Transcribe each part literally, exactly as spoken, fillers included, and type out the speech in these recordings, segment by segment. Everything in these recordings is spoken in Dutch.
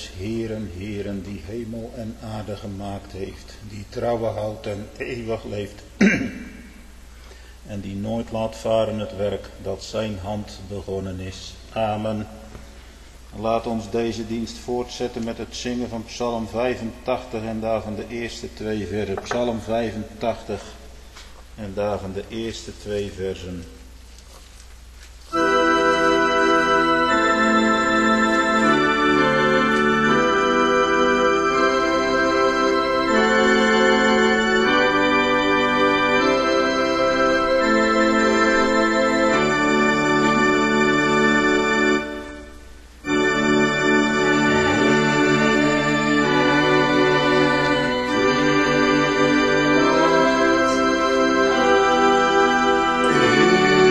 des Heeren, Heeren, die hemel en aarde gemaakt heeft, die trouwen houdt en eeuwig leeft, en die nooit laat varen het werk dat zijn hand begonnen is. Amen. Laat ons deze dienst voortzetten met het zingen van Psalm vijfentachtig en daarvan de eerste twee versen. Psalm vijfentachtig en daarvan de eerste twee versen. Amen.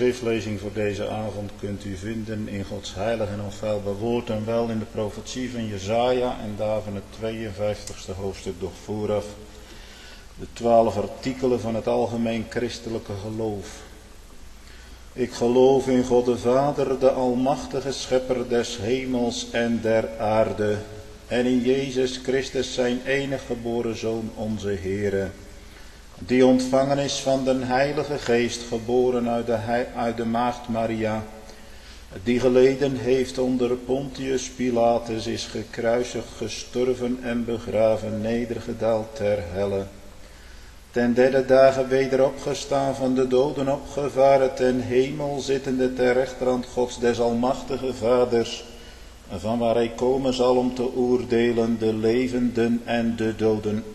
schriftlezing voor deze avond kunt u vinden in Gods heilig en onfeilbaar woord en wel in de profetie van Jesaja en daarvan het tweeënvijftigste hoofdstuk doch vooraf de twaalf artikelen van het algemeen christelijke geloof. Ik geloof in God de Vader, de almachtige schepper des hemels en der aarde, en in Jezus Christus zijn enige geboren Zoon, onze Heere, die ontvangen is van den Heilige Geest, geboren uit de, uit de maagd Maria, die geleden heeft onder Pontius Pilatus, is gekruisigd, gestorven en begraven, nedergedaald ter helle. Ten derde dagen weder opgestaan, van de doden opgevaren, ten hemel zittende ter rechterhand Gods des almachtige Vaders, van waar hij komen zal om te oordelen de levenden en de doden.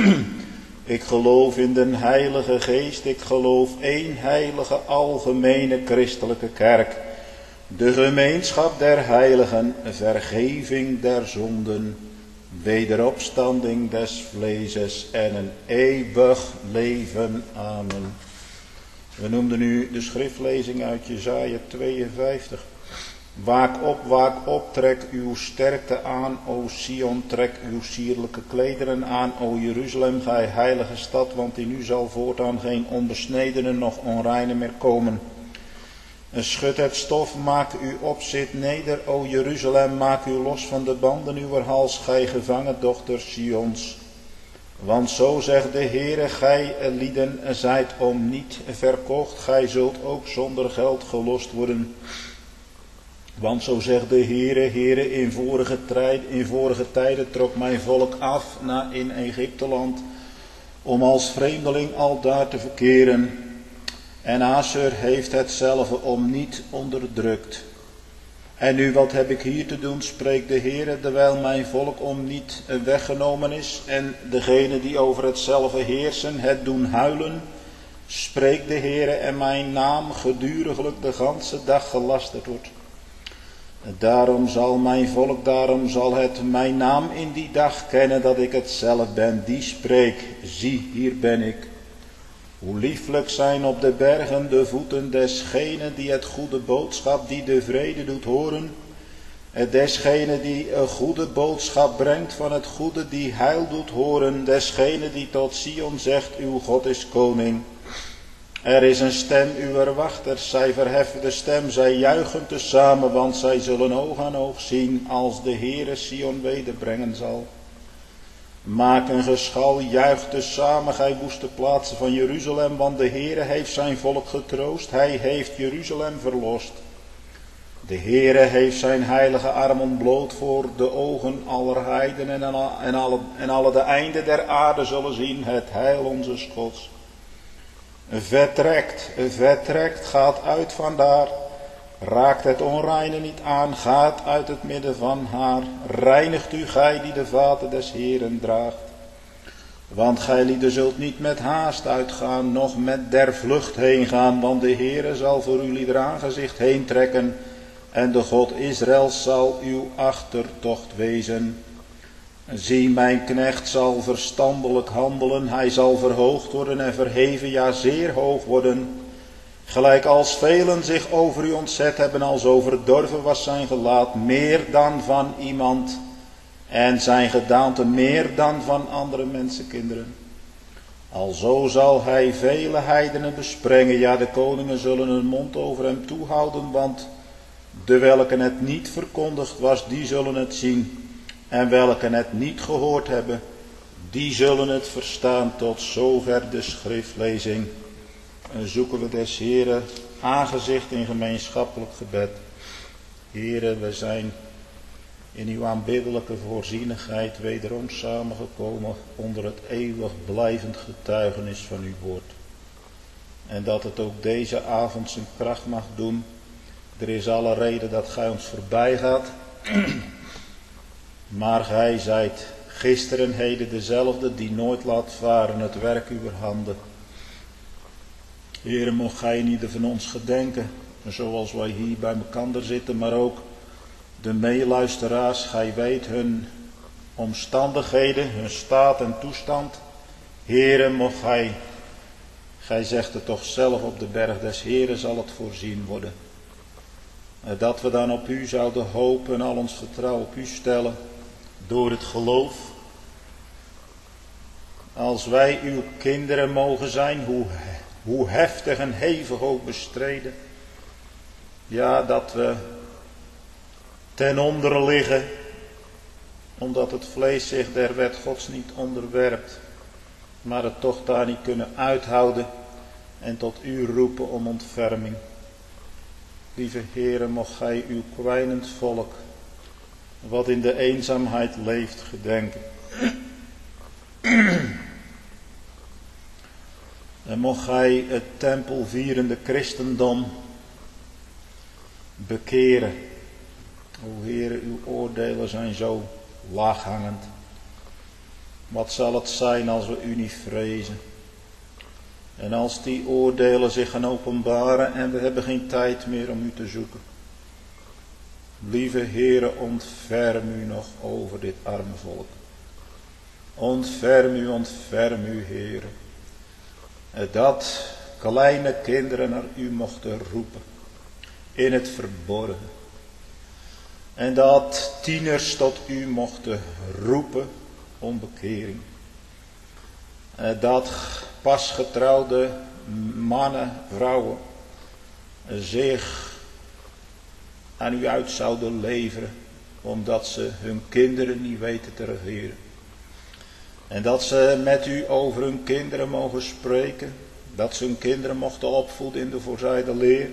Ik geloof in den Heilige Geest, ik geloof één heilige algemene christelijke kerk, de gemeenschap der heiligen, vergeving der zonden, wederopstanding des vleeses en een eeuwig leven. Amen. We noemden nu de schriftlezing uit Jesaja tweeënvijftig. Waak op, waak op, trek uw sterkte aan, o Sion, trek uw sierlijke klederen aan, o Jeruzalem, gij heilige stad, want in u zal voortaan geen onbesnedene noch onreine meer komen. Schud het stof, maak u op, zit neder, o Jeruzalem, maak u los van de banden uwer hals, gij gevangen dochter Sions. Want zo zegt de Heere, gij lieden zijt om niet verkocht, gij zult ook zonder geld gelost worden. Want zo zegt de Heere, Heere, in vorige, tijd, in vorige tijden trok mijn volk af naar in Egypteland, om als vreemdeling aldaar te verkeren. En Assur heeft hetzelfde om niet onderdrukt. En nu wat heb ik hier te doen, spreekt de Heere, terwijl mijn volk om niet weggenomen is, en degene die over hetzelfde heersen het doen huilen, spreekt de Heere, en mijn naam geduriglijk de ganse dag gelasterd wordt. Daarom zal mijn volk, daarom zal het mijn naam in die dag kennen, dat ik het zelf ben, die spreek, zie, hier ben ik. Hoe lieflijk zijn op de bergen de voeten desgene die het goede boodschap, die de vrede doet horen, desgene die een goede boodschap brengt van het goede, die heil doet horen, desgene die tot Sion zegt, uw God is koning. Er is een stem uwer wachters, zij verheffen de stem, zij juichen tezamen, want zij zullen oog aan oog zien, als de Heere Sion wederbrengen zal. Maak een geschal, juich tezamen, gij woeste plaatsen van Jeruzalem, want de Heere heeft zijn volk getroost, hij heeft Jeruzalem verlost. De Heere heeft zijn heilige arm ontbloot voor de ogen aller heidenen en, al, en, alle, en alle de einden der aarde zullen zien het heil onze Gods. Vertrekt, vertrekt, gaat uit vandaar, raakt het onreine niet aan, gaat uit het midden van haar, reinigt u gij die de vaten des Heeren draagt. Want gij lieden zult niet met haast uitgaan, noch met der vlucht heen gaan, want de Heere zal voor uw lieder aangezicht heen trekken, en de God Israëls zal uw achtertocht wezen. Zie, mijn knecht zal verstandelijk handelen, hij zal verhoogd worden en verheven, ja zeer hoog worden. Gelijk als velen zich over u ontzet hebben, als overdorven was zijn gelaat, meer dan van iemand, en zijn gedaante meer dan van andere mensenkinderen. Alzo zal hij vele heidenen besprengen, ja de koningen zullen hun mond over hem toehouden, want de welken het niet verkondigd was, die zullen het zien. En welken het niet gehoord hebben, die zullen het verstaan. Tot zover de schriftlezing. En zoeken we des Heeren aangezicht in gemeenschappelijk gebed. Heere, we zijn in uw aanbiddelijke voorzienigheid wederom samengekomen onder het eeuwig blijvend getuigenis van uw woord. En dat het ook deze avond zijn kracht mag doen. Er is alle reden dat gij ons voorbij gaat. Maar gij zijt gisteren en heden dezelfde die nooit laat varen het werk uwer handen. Heere, mocht gij in ieder van ons gedenken, zoals wij hier bij elkaar zitten, maar ook de meeluisteraars, gij weet hun omstandigheden, hun staat en toestand. Heere, mocht gij Gij zegt het toch zelf, op de berg des Heren zal het voorzien worden. Dat we dan op u zouden hopen en al ons vertrouwen op u stellen door het geloof. Als wij uw kinderen mogen zijn, hoe, hoe heftig en hevig ook bestreden. Ja, dat we ten onder liggen, omdat het vlees zich der wet Gods niet onderwerpt. Maar het toch daar niet kunnen uithouden en tot u roepen om ontferming. Lieve Heere, mocht gij uw kwijnend volk, wat in de eenzaamheid leeft, gedenken. En mocht gij het tempelvierende christendom bekeren. O Heere, uw oordelen zijn zo laaghangend. Wat zal het zijn als we u niet vrezen? En als die oordelen zich gaan openbaren en we hebben geen tijd meer om u te zoeken. Lieve Heere, ontferm u nog over dit arme volk. Ontferm u, ontferm u, Heere. Dat kleine kinderen naar u mochten roepen. In het verborgen. En dat tieners tot u mochten roepen om bekering. Dat pasgetrouwde mannen, vrouwen zich aan u uit zouden leveren, omdat ze hun kinderen niet weten te regeren. En dat ze met u over hun kinderen mogen spreken, dat ze hun kinderen mochten opvoeden in de voorzijde leer.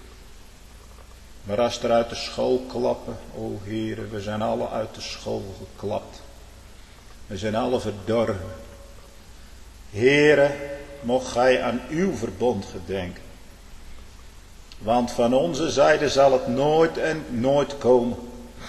Maar als er uit de school klappen, o Heere, we zijn alle uit de school geklapt. We zijn alle verdorven. Heere, mocht gij aan uw verbond gedenken. Want van onze zijde zal het nooit en nooit komen.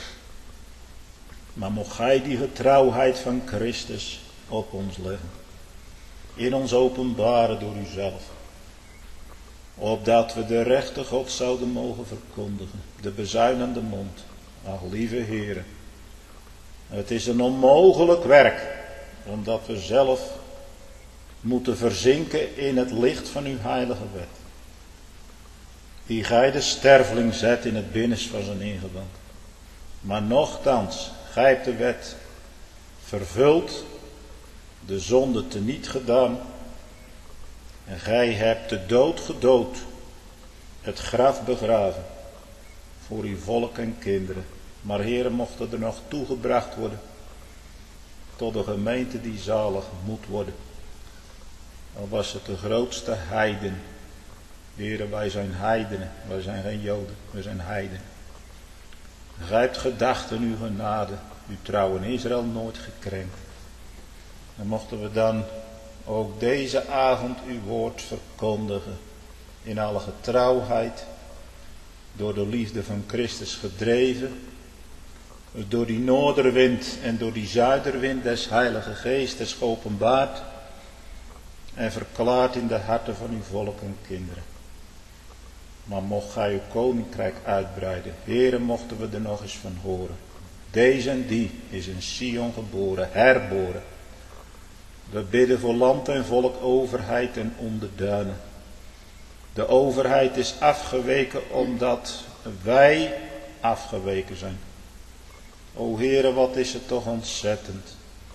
Maar mocht gij die getrouwheid van Christus op ons leggen. In ons openbaren door uzelf. Opdat we de rechte God zouden mogen verkondigen. De bezuinende mond. Ach, lieve Heere. Het is een onmogelijk werk. Omdat we zelf moeten verzinken in het licht van uw heilige wet. Die gij de sterveling zet in het binnenst van zijn ingewand. Maar nochtans, gij hebt de wet vervuld, de zonde teniet gedaan. En gij hebt de dood gedood, het graf begraven, voor uw volk en kinderen. Maar Heere, mocht er nog toegebracht worden, tot de gemeente die zalig moet worden. Al was het de grootste heiden. Heere, wij zijn heidenen, wij zijn geen Joden, wij zijn heidenen. Gij hebt gedacht in uw genade, uw trouw in Israël nooit gekrenkt. En mochten we dan ook deze avond uw woord verkondigen, in alle getrouwheid, door de liefde van Christus gedreven, door die noorderwind en door die zuiderwind des Heilige Geestes geopenbaard en verklaard in de harten van uw volk en kinderen. Maar mocht gij uw koninkrijk uitbreiden, Heere, mochten we er nog eens van horen. Deze en die is in Sion geboren, herboren. We bidden voor land en volk, overheid en onderdanen. De overheid is afgeweken omdat wij afgeweken zijn. O Heere, wat is het toch ontzettend.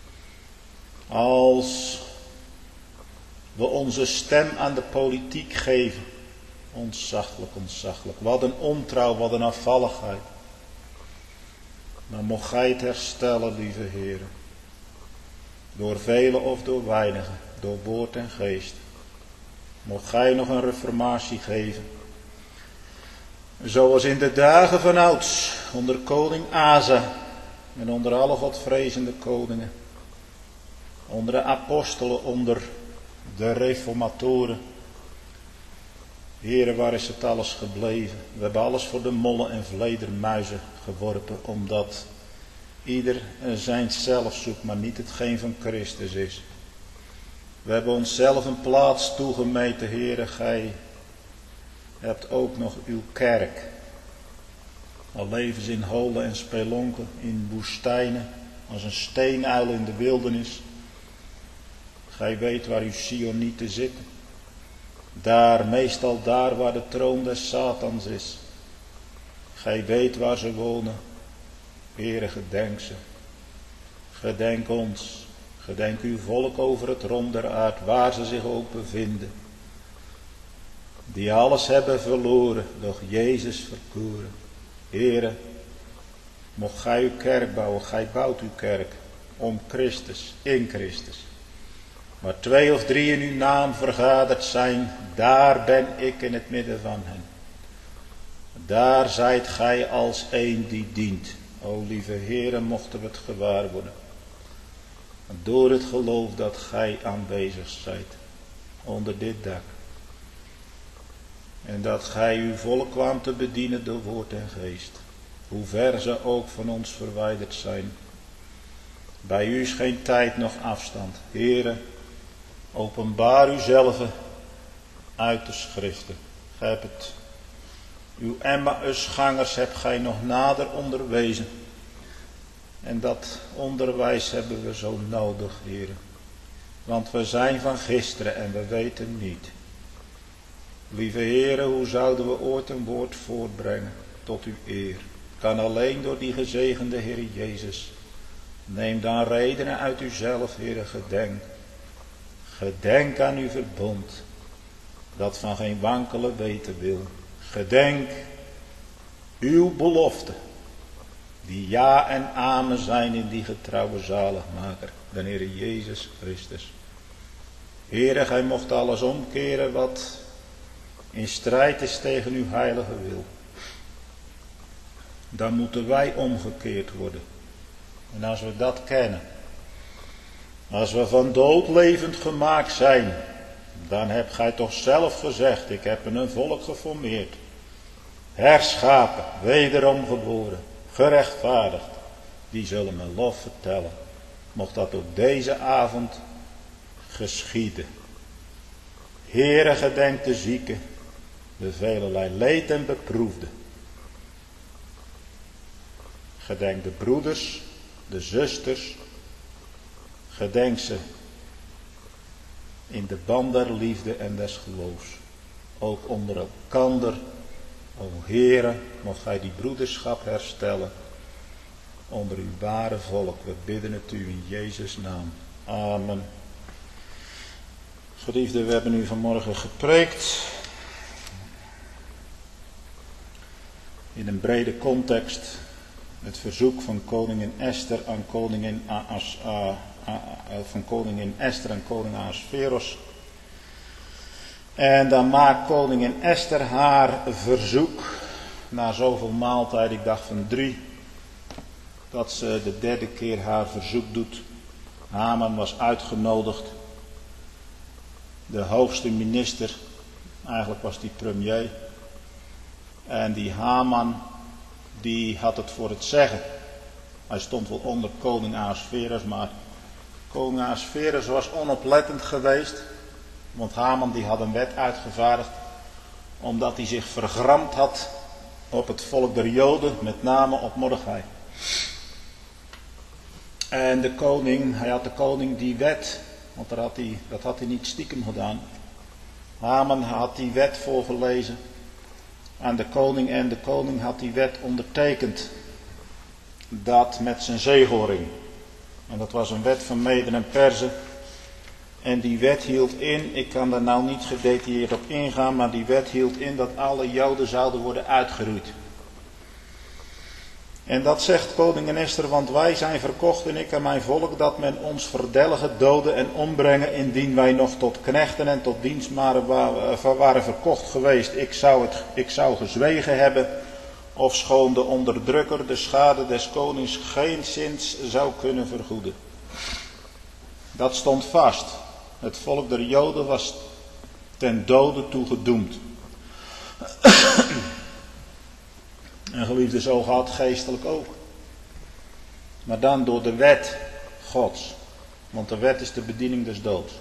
Als we onze stem aan de politiek geven. Ontzaglijk, ontzaglijk. Wat een ontrouw, wat een afvalligheid. Maar mocht gij het herstellen, lieve Heere. Door velen of door weinigen, door woord en geest. Mocht gij nog een reformatie geven. Zoals in de dagen van ouds, onder koning Asa en onder alle godvrezende koningen. Onder de apostelen, onder de reformatoren. Heere, waar is het alles gebleven? We hebben alles voor de mollen en vledermuizen geworpen, omdat ieder zijn zelf zoekt, maar niet hetgeen van Christus is. We hebben onszelf een plaats toegemeten, Heere, gij hebt ook nog uw kerk. Al leven ze in holen en spelonken, in woestijnen, als een steenuil in de wildernis. Gij weet waar uw Sionieten zitten. Daar, meestal daar waar de troon des Satans is. Gij weet waar ze wonen. Heere, gedenk ze. Gedenk ons. Gedenk uw volk over het rond der aard, waar ze zich ook bevinden. Die alles hebben verloren, doch Jezus verkoren. Heere, mocht gij uw kerk bouwen, gij bouwt uw kerk om Christus, in Christus. Waar twee of drie in uw naam vergaderd zijn, daar ben ik in het midden van hen. Daar zijt gij als een die dient. O lieve Heere, mochten we het gewaar worden. Door het geloof dat gij aanwezig zijt onder dit dak. En dat gij uw volk kwam te bedienen door woord en geest. Hoe ver ze ook van ons verwijderd zijn. Bij u is geen tijd noch afstand. Heere, openbaar uzelf uit de schriften. Gij hebt het, uw Emmausgangers hebt gij nog nader onderwezen. En dat onderwijs hebben we zo nodig, Heere. Want we zijn van gisteren en we weten niet. Lieve Heere, hoe zouden we ooit een woord voortbrengen tot uw eer? Kan alleen door die gezegende Heer Jezus. Neem dan redenen uit uzelf, Heere, gedenk. Gedenk aan uw verbond, dat van geen wankelen weten wil. Gedenk uw belofte, die ja en amen zijn in die getrouwe zaligmaker, de Heer Jezus Christus. Heere, gij mocht alles omkeren wat in strijd is tegen uw heilige wil. Dan moeten wij omgekeerd worden. En als we dat kennen, als we van dood levend gemaakt zijn, dan hebt gij toch zelf gezegd, ik heb een volk geformeerd, herschapen, wederom geboren, gerechtvaardigd, die zullen mijn lof vertellen. Mocht dat ook deze avond geschieden. Heere, gedenk de zieken, de velelei leed en beproefde. Gedenk de broeders, de zusters, gedenk ze in de band der liefde en des geloofs. Ook onder elkander, o Heere, mocht gij die broederschap herstellen onder uw ware volk. We bidden het u in Jezus' naam. Amen. Geliefden, we hebben u vanmorgen gepreekt in een brede context. Het verzoek van koningin Esther aan koningin As, uh, uh, uh, van koningin Esther en koning Ahasveros. En dan maakt koningin Esther haar verzoek na zoveel maaltijd, ik dacht van drie, dat ze de derde keer haar verzoek doet. Haman was uitgenodigd. De hoogste minister, eigenlijk was die premier. En die Haman, die had het voor het zeggen. Hij stond wel onder koning Ahasveros, maar koning Ahasveros was onoplettend geweest. Want Haman die had een wet uitgevaardigd, omdat hij zich vergramd had op het volk der Joden, met name op Mordechai. En de koning, hij had de koning die wet, want dat had hij, dat had hij niet stiekem gedaan. Haman had die wet voorgelezen aan de koning en de koning had die wet ondertekend. Dat met zijn zegelring. En dat was een wet van Meden en Perzen. En die wet hield in, ik kan daar nou niet gedetailleerd op ingaan, maar die wet hield in dat alle Joden zouden worden uitgeroeid. En dat zegt koningin Esther, want wij zijn verkocht en ik en mijn volk, dat men ons verdelgen, doden en ombrengen, indien wij nog tot knechten en tot dienstmaden waren verkocht geweest. Ik zou, het, ik zou gezwegen hebben, ofschoon de onderdrukker de schade des konings geenszins zou kunnen vergoeden. Dat stond vast. Het volk der Joden was ten dode toe gedoemd. En geliefde, zo gaat geestelijk ook. Maar dan door de wet Gods. Want de wet is de bediening des doods.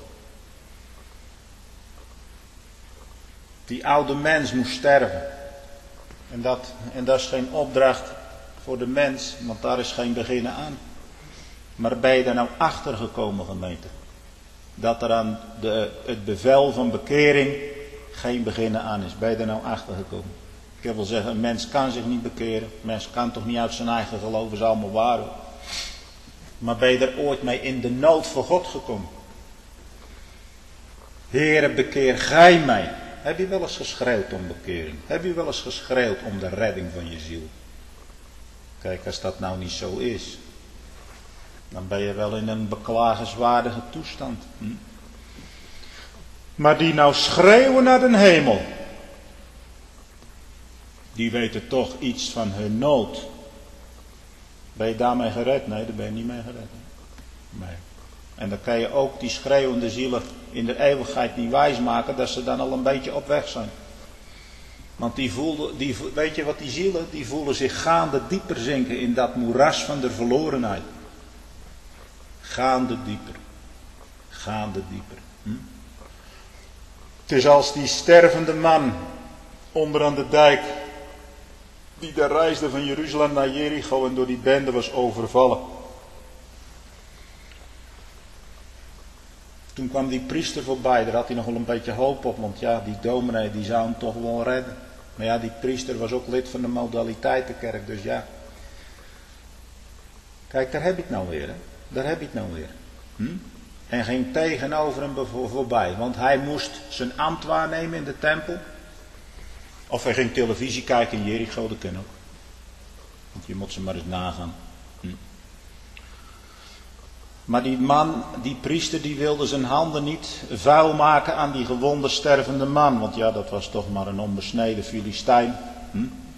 Die oude mens moest sterven. En dat, en dat is geen opdracht voor de mens, want daar is geen beginnen aan. Maar ben je daar nou achter gekomen, gemeente? Dat er aan de, het bevel van bekering geen beginnen aan is. Ben je er nou achter gekomen? Ik wil zeggen, een mens kan zich niet bekeren. Een mens kan toch niet uit zijn eigen geloof, is allemaal waar. Maar ben je er ooit mee in de nood voor God gekomen? Heere, bekeer gij mij. Heb je wel eens geschreeuwd om bekering? Heb je wel eens geschreeuwd om de redding van je ziel? Kijk, als dat nou niet zo is, dan ben je wel in een beklagenswaardige toestand. Hm? Maar die nou schreeuwen naar de hemel, die weten toch iets van hun nood. Ben je daarmee gered? Nee, daar ben je niet mee gered. Nee. En dan kan je ook die schreeuwende zielen in de eeuwigheid niet wijsmaken dat ze dan al een beetje op weg zijn. Want die voelden, die, weet je wat die zielen, die voelen zich gaande dieper zinken in dat moeras van de verlorenheid. Gaande dieper. Gaande dieper. Hm? Het is als die stervende man onder aan de dijk, die daar reisde van Jeruzalem naar Jericho en door die bende was overvallen. Toen kwam die priester voorbij, daar had hij nog wel een beetje hoop op, want ja, die dominee die zou hem toch wel redden. Maar ja, die priester was ook lid van de modaliteitenkerk, dus ja. Kijk, daar heb je het nou weer, hè. Daar heb je het nou weer. Hm? En ging tegenover hem voorbij, want hij moest zijn ambt waarnemen in de tempel. Of hij ging televisie kijken in Jericho, dat kan ook. Want je moet ze maar eens nagaan. Hm. Maar die man, die priester, die wilde zijn handen niet vuil maken aan die gewonde stervende man. Want ja, dat was toch maar een onbesneden Filistijn. Hm?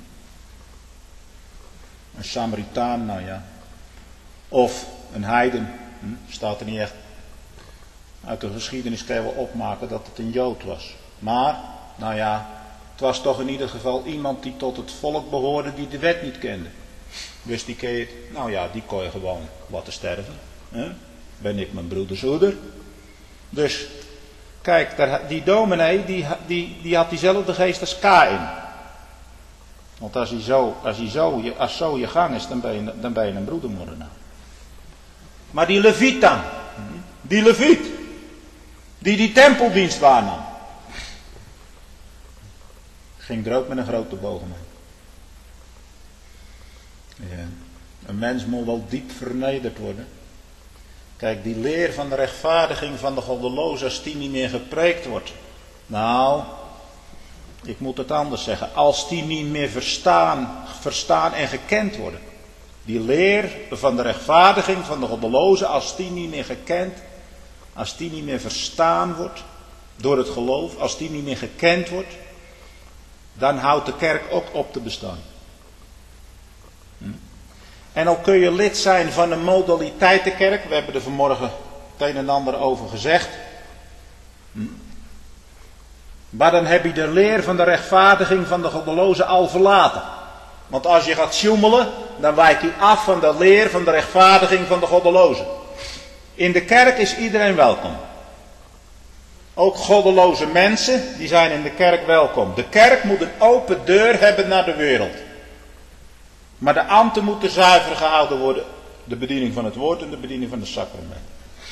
Een Samaritaan, nou ja. Of een heiden. Hm? Staat er niet echt. Uit de geschiedenis kan je wel opmaken dat het een Jood was. Maar, nou ja, het was toch in ieder geval iemand die tot het volk behoorde die de wet niet kende. Dus die kon je, nou ja, die kon je gewoon laten sterven. He? Ben ik mijn broeders hoeder. Dus, kijk, daar, die dominee, die, die, die had diezelfde geest als Kaïn. Want als hij zo, als hij zo, als zo je gang is, dan ben je, dan ben je een broedermoordenaar. Maar die leviet dan, die leviet, die die tempeldienst waarnam, ging er ook met een grote bogen mee. Ja. Een mens moet wel diep vernederd worden. Kijk, die leer van de rechtvaardiging van de goddeloze, als die niet meer gepreekt wordt. Nou, ik moet het anders zeggen. Als die niet meer verstaan, verstaan en gekend worden. Die leer van de rechtvaardiging van de goddeloze, als die niet meer gekend, als die niet meer verstaan wordt door het geloof, als die niet meer gekend wordt, dan houdt de kerk ook op te bestaan. Hm? En al kun je lid zijn van een modaliteitenkerk, we hebben er vanmorgen het een en ander over gezegd. Hm? Maar dan heb je de leer van de rechtvaardiging van de goddeloze al verlaten. Want als je gaat sjoemelen, dan wijk je af van de leer van de rechtvaardiging van de goddeloze. In de kerk is iedereen welkom. Ook goddeloze mensen, die zijn in de kerk welkom. De kerk moet een open deur hebben naar de wereld. Maar de ambten moeten zuiver gehouden worden. De bediening van het woord en de bediening van de sacramenten.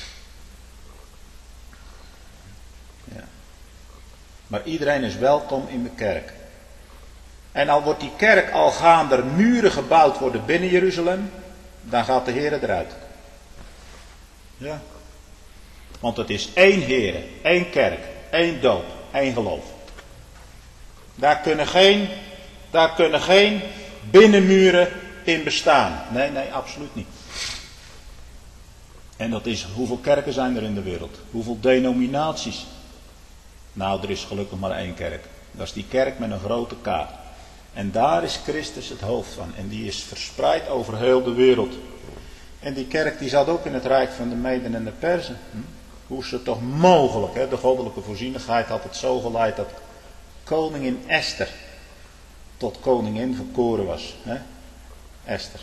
Ja. Maar iedereen is welkom in de kerk. En al wordt die kerk al gaande er muren gebouwd worden binnen Jeruzalem, dan gaat de Heer eruit. Ja. Want het is één Heer, één kerk, één doop, één geloof. Daar kunnen geen, daar kunnen geen binnenmuren in bestaan. Nee, nee, absoluut niet. En dat is, hoeveel kerken zijn er in de wereld? Hoeveel denominaties? Nou, er is gelukkig maar één kerk. Dat is die kerk met een grote K. En daar is Christus het hoofd van. En die is verspreid over heel de wereld. En die kerk die zat ook in het rijk van de Meden en de Perzen. Hm? Hoe is het toch mogelijk? Hè? De goddelijke voorzienigheid had het zo geleid dat koningin Esther tot koningin verkoren was. Hè? Esther.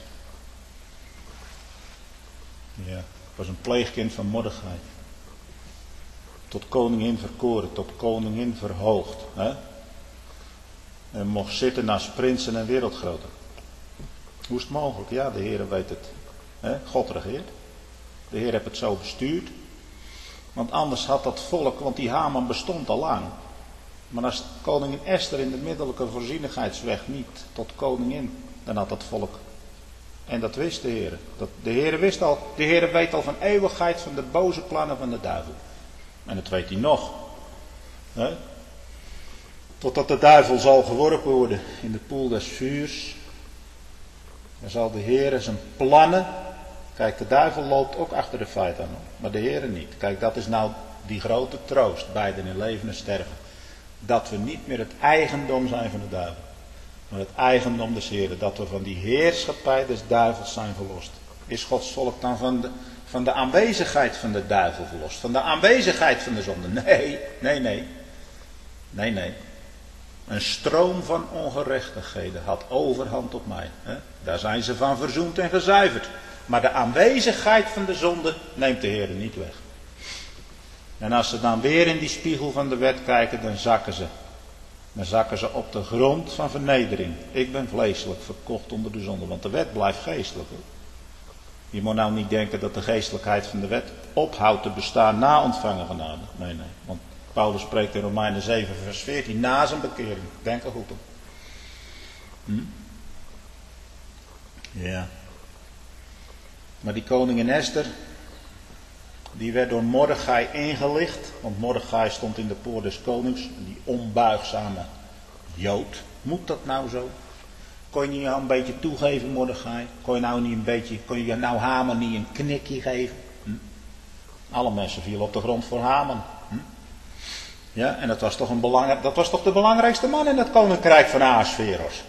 Ja, was een pleegkind van Mordechai. Tot koningin verkoren, tot koningin verhoogd. Hè? En mocht zitten naast prinsen en wereldgroten. Hoe is het mogelijk? Ja, de Heer weet het. Hè? God regeert. De Heer heeft het zo bestuurd. Want anders had dat volk, want die Haman bestond al lang. Maar als koningin Esther in de middellijke voorzienigheidsweg niet tot koningin, dan had dat volk. En dat wist de Heer. Dat, de Heer wist al, de Heer weet al van eeuwigheid van de boze plannen van de duivel. En dat weet hij nog. He? Totdat de duivel zal geworpen worden in de poel des vuurs. Dan zal de Heer zijn plannen. Kijk, de duivel loopt ook achter de feiten aan. Maar de Heer niet. Kijk, dat is nou die grote troost. Beiden in leven en sterven. Dat we niet meer het eigendom zijn van de duivel. Maar het eigendom des Heeren. Dat we van die heerschappij des duivels zijn verlost. Is Gods volk dan van de, van de aanwezigheid van de duivel verlost? Van de aanwezigheid van de zonde? Nee, nee, nee. Nee, nee. Een stroom van ongerechtigheden had overhand op mij. Hè? Daar zijn ze van verzoend en gezuiverd. Maar de aanwezigheid van de zonde neemt de Heer niet weg. En als ze dan weer in die spiegel van de wet kijken, dan zakken ze. Dan zakken ze op de grond van vernedering. Ik ben vleeselijk verkocht onder de zonde, want de wet blijft geestelijk. Hoor. Je moet nou niet denken dat de geestelijkheid van de wet ophoudt te bestaan na ontvangen genade. Nee, nee. Want Paulus spreekt in Romeinen zeven vers veertien na zijn bekering. Denk er goed op. Hm? Ja. Maar die koningin Esther, die werd door Mordechai ingelicht. Want Mordechai stond in de poort des konings. Die onbuigzame Jood. Moet dat nou zo? Kon je nou een beetje toegeven, Mordechai? Kon je nou niet een beetje, kon je nou Haman niet een knikje geven? Hm? Alle mensen vielen op de grond voor Haman. Hm? Ja, en dat was toch een belangrijk, dat was toch de belangrijkste man in het koninkrijk van Ahasveros.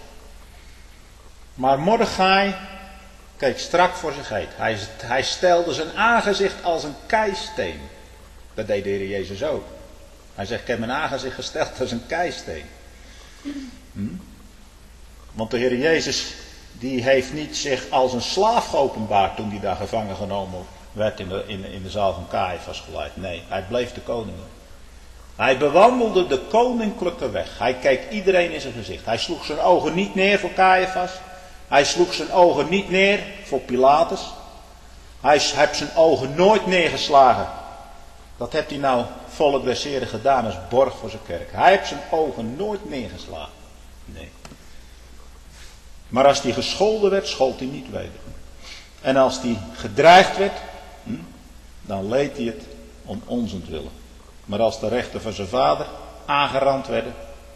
Maar Mordechai keek strak voor zich uit. Hij, hij stelde zijn aangezicht als een keisteen. Dat deed de Heer Jezus ook. Hij zegt, ik heb mijn aangezicht gesteld als een keisteen. Hm? Want de Heer Jezus, die heeft niet zich als een slaaf geopenbaard toen hij daar gevangen genomen werd in de, in, in de zaal van Caiaphas geleid. Nee, hij bleef de koning. Hij bewandelde de koninklijke weg. Hij keek iedereen in zijn gezicht. Hij sloeg zijn ogen niet neer voor Caiaphas. Hij sloeg zijn ogen niet neer voor Pilatus. Hij heeft zijn ogen nooit neergeslagen. Dat heeft hij nou volk des Heren gedaan als borg voor zijn kerk. Hij heeft zijn ogen nooit neergeslagen. Nee. Maar als hij gescholden werd, schold hij niet weder. En als hij gedreigd werd, hm, dan leed hij het om onzentwille. Maar als de rechten van zijn vader aangerand werden,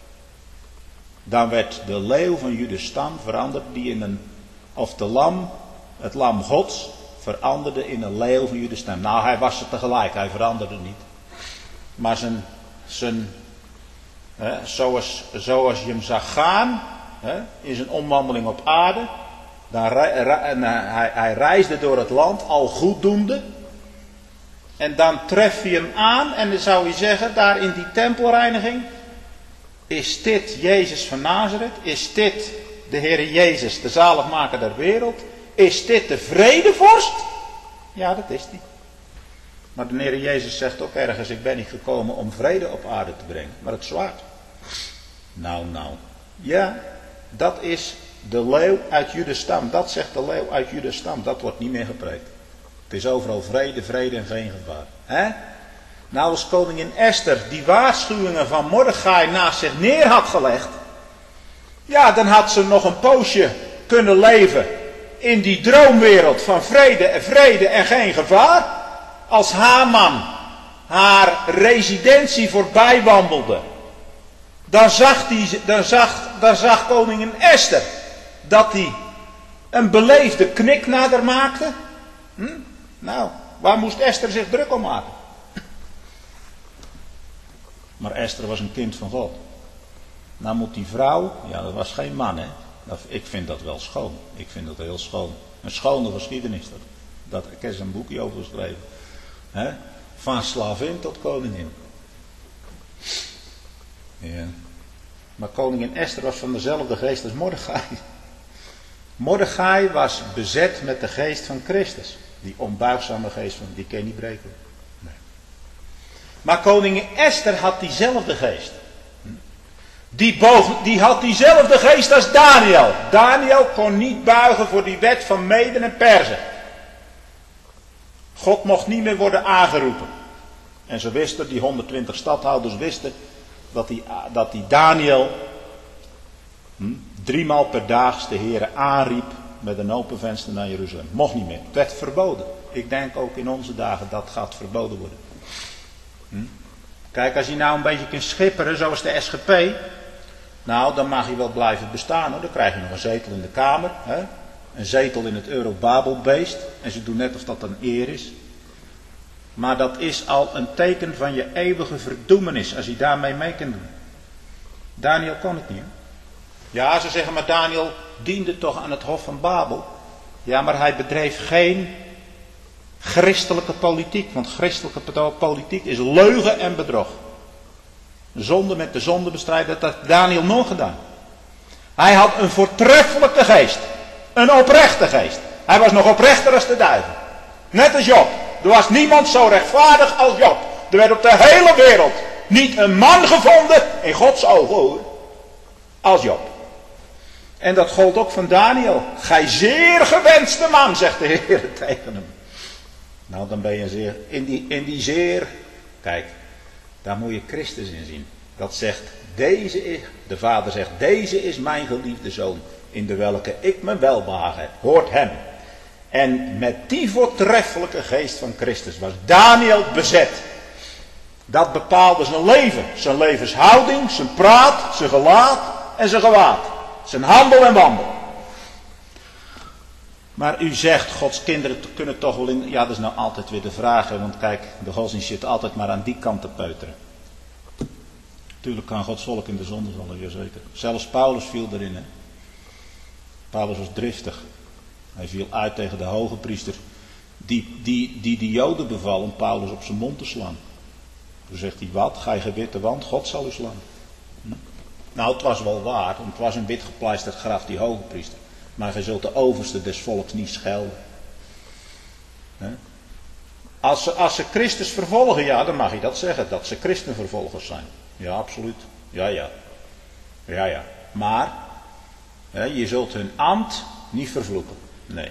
dan werd de leeuw van Judas stam veranderd die in een, of de lam, het lam Gods, veranderde in een leeuw van Judas stam. Nou, hij was er tegelijk, hij veranderde niet. Maar zijn, zijn hè, zoals, zoals je hem zag gaan, hè, in zijn omwandeling op aarde, dan rei, rei, hij, hij reisde door het land, al goeddoende. En dan tref je hem aan en dan zou je zeggen, daar in die tempelreiniging, is dit Jezus van Nazareth? Is dit de Heer Jezus, de zaligmaker der wereld? Is dit de vredevorst? Ja, dat is die. Maar de Heer Jezus zegt ook ergens, ik ben niet gekomen om vrede op aarde te brengen, maar het zwaard. Nou, nou. Ja, dat is de leeuw uit Judas stam. Dat zegt de leeuw uit Judas stam. Dat wordt niet meer gepreekt. Het is overal vrede, vrede en geen gevaar. Hè? Nou, als koningin Esther die waarschuwingen van Mordechai naast zich neer had gelegd, ja, dan had ze nog een poosje kunnen leven in die droomwereld van vrede en vrede en geen gevaar. Als Haman haar residentie voorbij wandelde, dan zag, die, dan zag, dan zag koningin Esther dat hij een beleefde knik nader maakte. Hm? Nou, waar moest Esther zich druk om maken? Maar Esther was een kind van God. Nou moet die vrouw, ja, dat was geen man, hè. Dat, ik vind dat wel schoon. Ik vind dat heel schoon. Een schone geschiedenis. Dat, dat, ik heb er een boekje over geschreven. Hè? Van slavin tot koningin. Ja. Maar koningin Esther was van dezelfde geest als Mordechai. Mordechai was bezet met de geest van Christus. Die onbuigzame geest, van, die kan je niet breken. Nee. Maar koningin Esther had diezelfde geest. Die, boog, die had diezelfde geest als Daniel. Daniel kon niet buigen voor die wet van Meden en Perzen. God mocht niet meer worden aangeroepen. En ze wisten, die honderdtwintig stadhouders wisten, dat die, dat die Daniel hm, driemaal per dag de Heere aanriep met een open venster naar Jeruzalem. Mocht niet meer. Het werd verboden. Ik denk ook in onze dagen dat gaat verboden worden. Hm? Kijk, als je nou een beetje kunt schipperen, zoals de S G P. Nou, dan mag je wel blijven bestaan hoor. Dan krijg je nog een zetel in de Kamer. Hè? Een zetel in het Eurobabelbeest. En ze doen net of dat een eer is. Maar dat is al een teken van je eeuwige verdoemenis. Als je daarmee mee kunt doen. Daniel kon het niet. Hè? Ja, ze zeggen maar Daniel diende toch aan het Hof van Babel. Ja, maar hij bedreef geen christelijke politiek. Want christelijke politiek is leugen en bedrog. Zonde met de zonde bestrijden, dat heeft Daniel nooit gedaan. Hij had een voortreffelijke geest. Een oprechte geest. Hij was nog oprechter als de duivel. Net als Job. Er was niemand zo rechtvaardig als Job. Er werd op de hele wereld niet een man gevonden, in Gods ogen hoor, als Job. En dat gold ook van Daniel. Gij zeer gewenste man, zegt de Heer tegen hem. Nou, dan ben je zeer, in die, in die zeer, kijk, daar moet je Christus in zien. Dat zegt, deze is, de Vader zegt, deze is mijn geliefde Zoon, in de welke ik me welbehagen heb. Hoort hem. En met die voortreffelijke geest van Christus was Daniel bezet. Dat bepaalde zijn leven, zijn levenshouding, zijn praat, zijn gelaat en zijn gewaad. Zijn handel en wandel. Maar u zegt, Gods kinderen kunnen toch wel in... Ja, dat is nou altijd weer de vraag. Hè, want kijk, de godsdienst zit altijd maar aan die kant te peuteren. Tuurlijk kan Gods volk in de zonde vallen, jazeker. Zelfs Paulus viel erin. Hè. Paulus was driftig. Hij viel uit tegen de hoge priester. Die die, die die Joden beval om Paulus op zijn mond te slaan. Toen zegt hij, wat? Ga je gewitte wand? God zal u slaan. Hm? Nou, het was wel waar, want het was een wit gepleisterd graf, die hoge priester. Maar gij zult de overste des volks niet schelden. He? Als, ze, als ze Christus vervolgen, ja, dan mag je dat zeggen, dat ze christenvervolgers zijn. Ja, absoluut. Ja, ja. Ja, ja. Maar, he, je zult hun ambt niet vervloeken. Nee.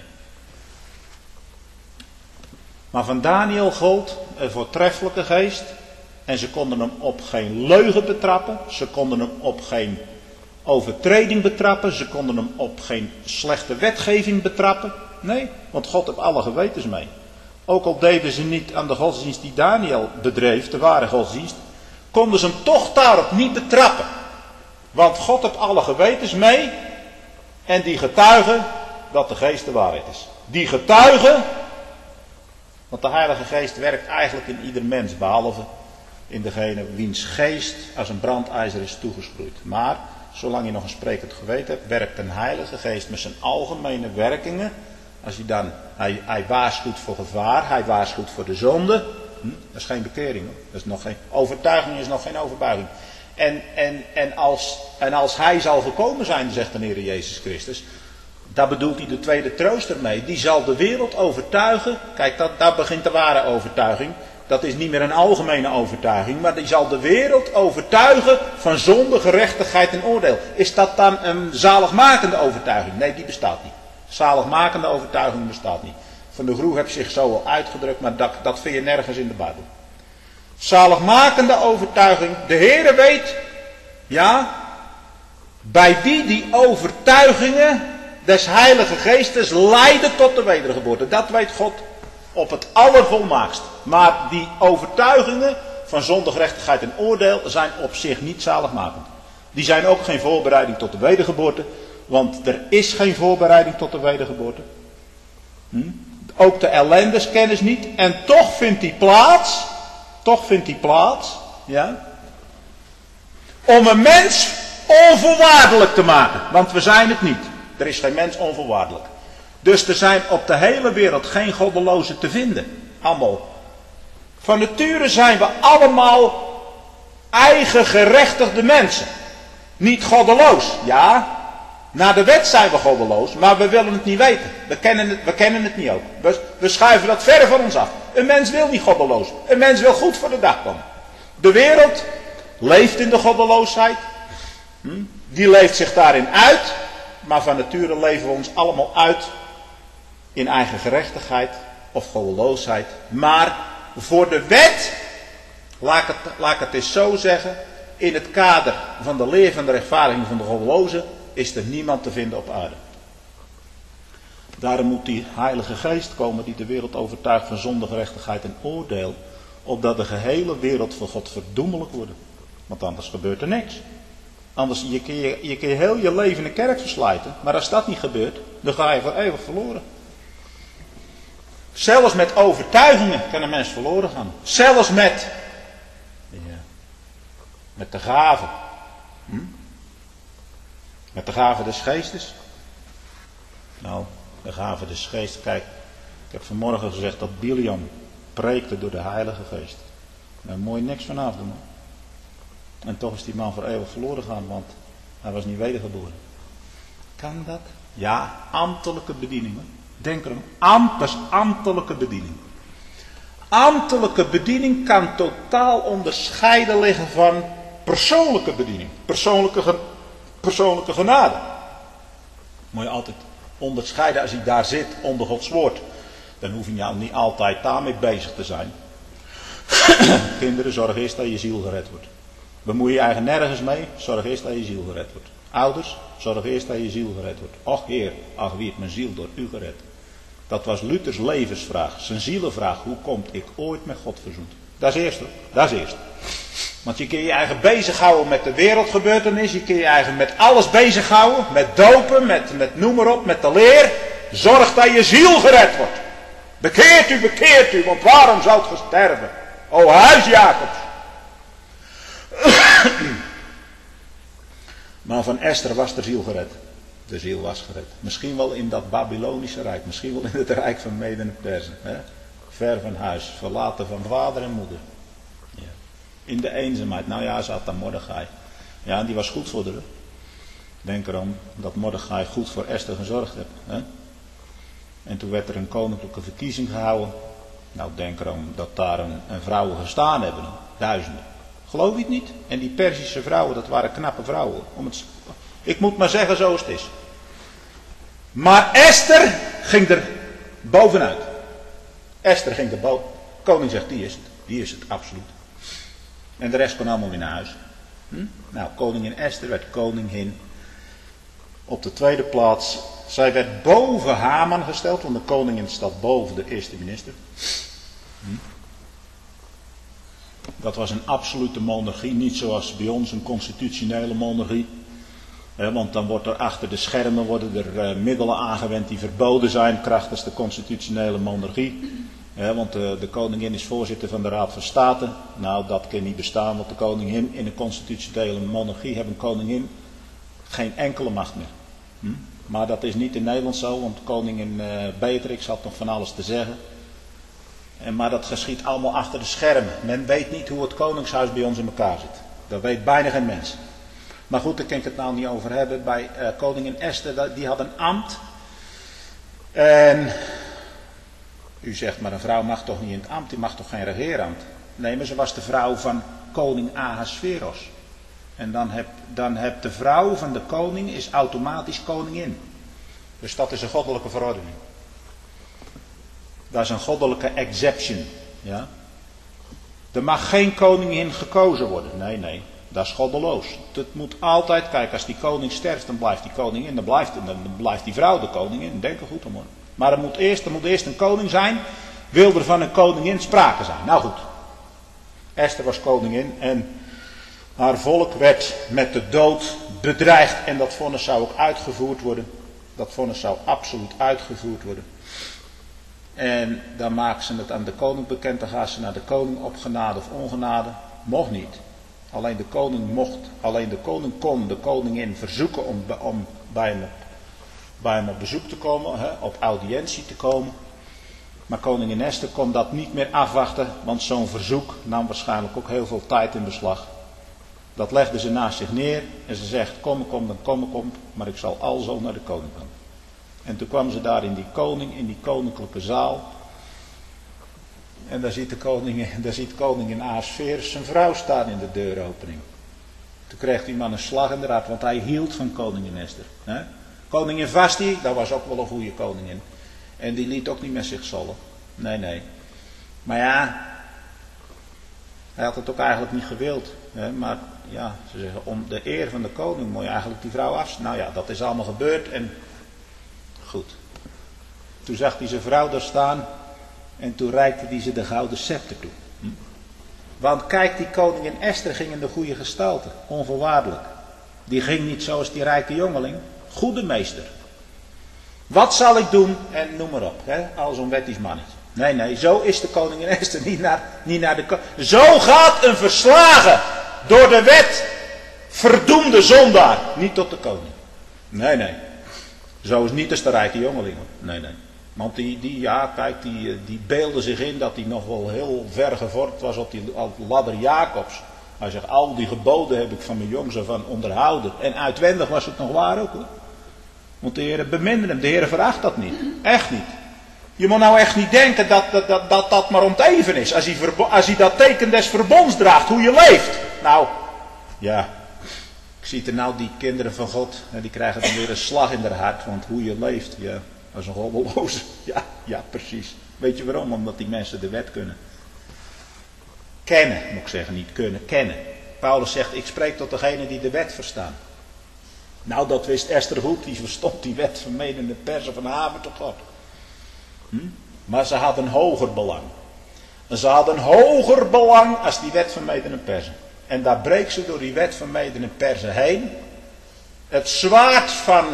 Maar van Daniel gold een voortreffelijke geest. En ze konden hem op geen leugen betrappen. Ze konden hem op geen overtreding betrappen. Ze konden hem op geen slechte wetgeving betrappen. Nee, want God heeft alle gewetens mee. Ook al deden ze niet aan de godsdienst die Daniel bedreef, de ware godsdienst, konden ze hem toch daarop niet betrappen. Want God heeft alle gewetens mee. En die getuigen dat de geest de waarheid is. Die getuigen, want de Heilige Geest werkt eigenlijk in ieder mens, behalve in degene wiens geest als een brandijzer is toegesproeid. Maar, zolang je nog een sprekend geweten hebt, werkt een Heilige Geest met zijn algemene werkingen. Als hij dan, hij, hij waarschuwt voor gevaar, hij waarschuwt voor de zonde. Hm, dat is geen bekering, hoor. Dat is nog geen, overtuiging is nog geen overbuiging. En, en, en, als, en als hij zal gekomen zijn, zegt de Heer Jezus Christus, daar bedoelt hij de tweede trooster mee. Die zal de wereld overtuigen. Kijk, dat, daar begint de ware overtuiging. Dat is niet meer een algemene overtuiging, maar die zal de wereld overtuigen van zonde, gerechtigheid en oordeel. Is dat dan een zaligmakende overtuiging? Nee, die bestaat niet. Zaligmakende overtuiging bestaat niet. Van de Groe heb zich zo al uitgedrukt, maar dat, dat vind je nergens in de Bijbel. Zaligmakende overtuiging, de Heere weet, ja, bij wie die overtuigingen des Heilige Geestes leiden tot de wedergeboorte. Dat weet God op het allervolmaakst. Maar die overtuigingen van zonde, gerechtigheid en oordeel zijn op zich niet zaligmakend. Die zijn ook geen voorbereiding tot de wedergeboorte. Want er is geen voorbereiding tot de wedergeboorte. Hm? Ook de ellendeskennis niet. En toch vindt die plaats. Toch vindt die plaats. Ja. Om een mens onvoorwaardelijk te maken. Want we zijn het niet. Er is geen mens onvoorwaardelijk. Dus er zijn op de hele wereld geen goddelozen te vinden. Allemaal. Van nature zijn we allemaal eigen gerechtigde mensen. Niet goddeloos. Ja, naar de wet zijn we goddeloos, maar we willen het niet weten. We kennen het, we kennen het niet ook. We, we schuiven dat verre van ons af. Een mens wil niet goddeloos. Een mens wil goed voor de dag komen. De wereld leeft in de goddeloosheid. Hm? Die leeft zich daarin uit. Maar van nature leven we ons allemaal uit in eigen gerechtigheid of goddeloosheid. Maar voor de wet, laat ik het, laat ik het eens zo zeggen, in het kader van de leer van de rechtvaardiging van de goddelozen is er niemand te vinden op aarde. Daarom moet die Heilige Geest komen die de wereld overtuigt van zonde, gerechtigheid en oordeel, opdat de gehele wereld voor God verdoemelijk wordt. Want anders gebeurt er niks. Anders, je kun je, je, kun je heel je leven in de kerk verslijten, maar als dat niet gebeurt, dan ga je voor eeuwig verloren. Zelfs met overtuigingen kan een mens verloren gaan. Zelfs met, ja, met de gaven. Hm? Met de gaven des geestes. Nou, de gaven des geestes. Kijk, ik heb vanmorgen gezegd dat Biliam preekte door de Heilige Geest. Daar moet je niks van afdoen. En toch is die man voor eeuwig verloren gegaan, want hij was niet wedergeboren. Kan dat? Ja, ambtelijke bedieningen. Denk erom, ambt, dat is ambtelijke bediening. Ambtelijke bediening kan totaal onderscheiden liggen van persoonlijke bediening. Persoonlijke, persoonlijke genade. Moet je altijd onderscheiden als je daar zit onder Gods woord. Dan hoef je jou niet altijd daarmee bezig te zijn. Kinderen, zorg eerst dat je ziel gered wordt. Bemoei je eigen nergens mee, zorg eerst dat je ziel gered wordt. Ouders, zorg eerst dat je ziel gered wordt. Och Heer, ach wie heeft mijn ziel door u gered. Dat was Luthers levensvraag, zijn zielenvraag. Hoe komt ik ooit met God verzoend? Dat is eerst hoor, dat is eerst. Want je kunt je eigen bezighouden met de wereldgebeurtenis. Je kunt je eigen met alles bezighouden. Met dopen, met, met noem maar op, met de leer. Zorg dat je ziel gered wordt. Bekeert u, bekeert u, want waarom zou het sterven? O huis Jacobs. Maar van Esther was de ziel gered. De ziel was gered. Misschien wel in dat Babylonische rijk. Misschien wel in het rijk van Meden en Persen. Hè? Ver van huis. Verlaten van vader en moeder. Ja. In de eenzaamheid. Nou ja, ze had dan Mordechai. Ja, die was goed voor haar. Denk erom dat Mordechai goed voor Esther gezorgd heeft. Hè? En toen werd er een koninklijke verkiezing gehouden. Nou, denk erom dat daar een, een vrouwen gestaan hebben. Duizenden. Geloof je het niet? En die Perzische vrouwen, dat waren knappe vrouwen. Om het, ik moet maar zeggen zoals het is. Maar Esther ging er bovenuit. Esther ging er boven. Koning zegt, die is het. Die is het, absoluut. En de rest kon allemaal weer naar huis. Hm? Nou, koningin Esther werd koningin. Op de tweede plaats. Zij werd boven Haman gesteld. Want de koningin staat boven de eerste minister. Hm? Dat was een absolute monarchie. Niet zoals bij ons een constitutionele monarchie. He, want dan wordt er achter de schermen worden er uh, middelen aangewend die verboden zijn krachtens de constitutionele monarchie. He, want de, de koningin is voorzitter van de Raad van State. Nou, dat kan niet bestaan, want de koningin in een constitutionele monarchie heeft een koningin geen enkele macht meer. Hm? Maar dat is niet in Nederland zo, want koningin uh, Beatrix had nog van alles te zeggen. En, maar dat geschiet allemaal achter de schermen. Men weet niet hoe het koningshuis bij ons in elkaar zit. Dat weet bijna geen mens. Maar goed, daar kan ik het nou niet over hebben. Bij uh, koningin Esther, die had een ambt. En u zegt, maar een vrouw mag toch niet in het ambt, die mag toch geen regeerambt? Nee, maar ze was de vrouw van koning Ahasveros. En dan heb, dan heb de vrouw van de koning is automatisch koningin. Dus dat is een goddelijke verordening. Dat is een goddelijke exception. Ja? Er mag geen koningin gekozen worden. Nee, nee. Dat is goddeloos. Het moet altijd, kijk, als die koning sterft, dan blijft die koningin, dan blijft, dan blijft die vrouw de koningin. Denk er goed om hoor. Maar er moet, eerst, er moet eerst een koning zijn. Wil er van een koningin sprake zijn. Nou goed. Esther was koningin en haar volk werd met de dood bedreigd. En dat vonnis zou ook uitgevoerd worden. Dat vonnis zou absoluut uitgevoerd worden. En dan maken ze het aan de koning bekend. Dan gaan ze naar de koning op genade of ongenade. Mocht niet. Alleen de koning mocht, alleen de koning kon de koningin verzoeken om, om bij, hem op, bij hem op bezoek te komen, hè, op audiëntie te komen. Maar koningin Esther kon dat niet meer afwachten, want zo'n verzoek nam waarschijnlijk ook heel veel tijd in beslag. Dat legde ze naast zich neer en ze zegt, kom, kom, dan kom, kom, maar ik zal alzo naar de koning gaan. En toen kwam ze daar in die koning, in die koninklijke zaal. En daar ziet de koningin, daar ziet koningin Ahasveros zijn vrouw staan in de deuropening. Toen kreeg die man een slag in de raad, want hij hield van koningin Esther. Hè? Koningin Vasti, dat was ook wel een goede koningin. En die liet ook niet met zich zollen. Nee, nee. Maar ja, hij had het ook eigenlijk niet gewild. Hè? Maar ja, ze zeggen, om de eer van de koning moet je eigenlijk die vrouw af. Nou ja, dat is allemaal gebeurd en goed. Toen zag hij zijn vrouw daar staan en toen reikte hij ze de gouden scepter toe. Hm? Want kijk, die koningin Esther ging in de goede gestalte, onvoorwaardelijk. Die ging niet zoals die rijke jongeling, goede meester. Wat zal ik doen? En noem maar op, hè? Al zo'n wettisch mannetje. Nee, nee, zo is de koningin Esther niet naar, niet naar de koning. Zo gaat een verslagen, door de wet, verdoemde zondaar, niet tot de koning. Nee, nee. Zo is niet als de rijke jongeling. Nee, nee. Want die, die ja, kijk, die, die beelde zich in dat hij nog wel heel ver gevorderd was op die op de ladder Jacobs. Hij zegt, al die geboden heb ik van mijn jongs af aan onderhouden. En uitwendig was het nog waar ook hoor. Want de Heer beminde hem, de Heer veracht dat niet. Echt niet. Je moet nou echt niet denken dat dat, dat, dat, dat maar om het even is. Als hij, verbo- als hij dat teken des verbonds draagt, hoe je leeft. Nou, ja. Ik zie er nou die kinderen van God, die krijgen dan weer een slag in haar hart. Want hoe je leeft, ja, dat is een goddeloze. Ja, ja, precies. Weet je waarom? Omdat die mensen de wet kunnen. Kennen, moet ik zeggen, niet kunnen, kennen. Paulus zegt, ik spreek tot degene die de wet verstaan. Nou, dat wist Esther goed, die verstond die wet van mede de persen van haven tot God. Hm? Maar ze had een hoger belang. En ze had een hoger belang als die wet van mede en persen. En daar breekt ze door die wet van mede en persen heen. Het zwaard van,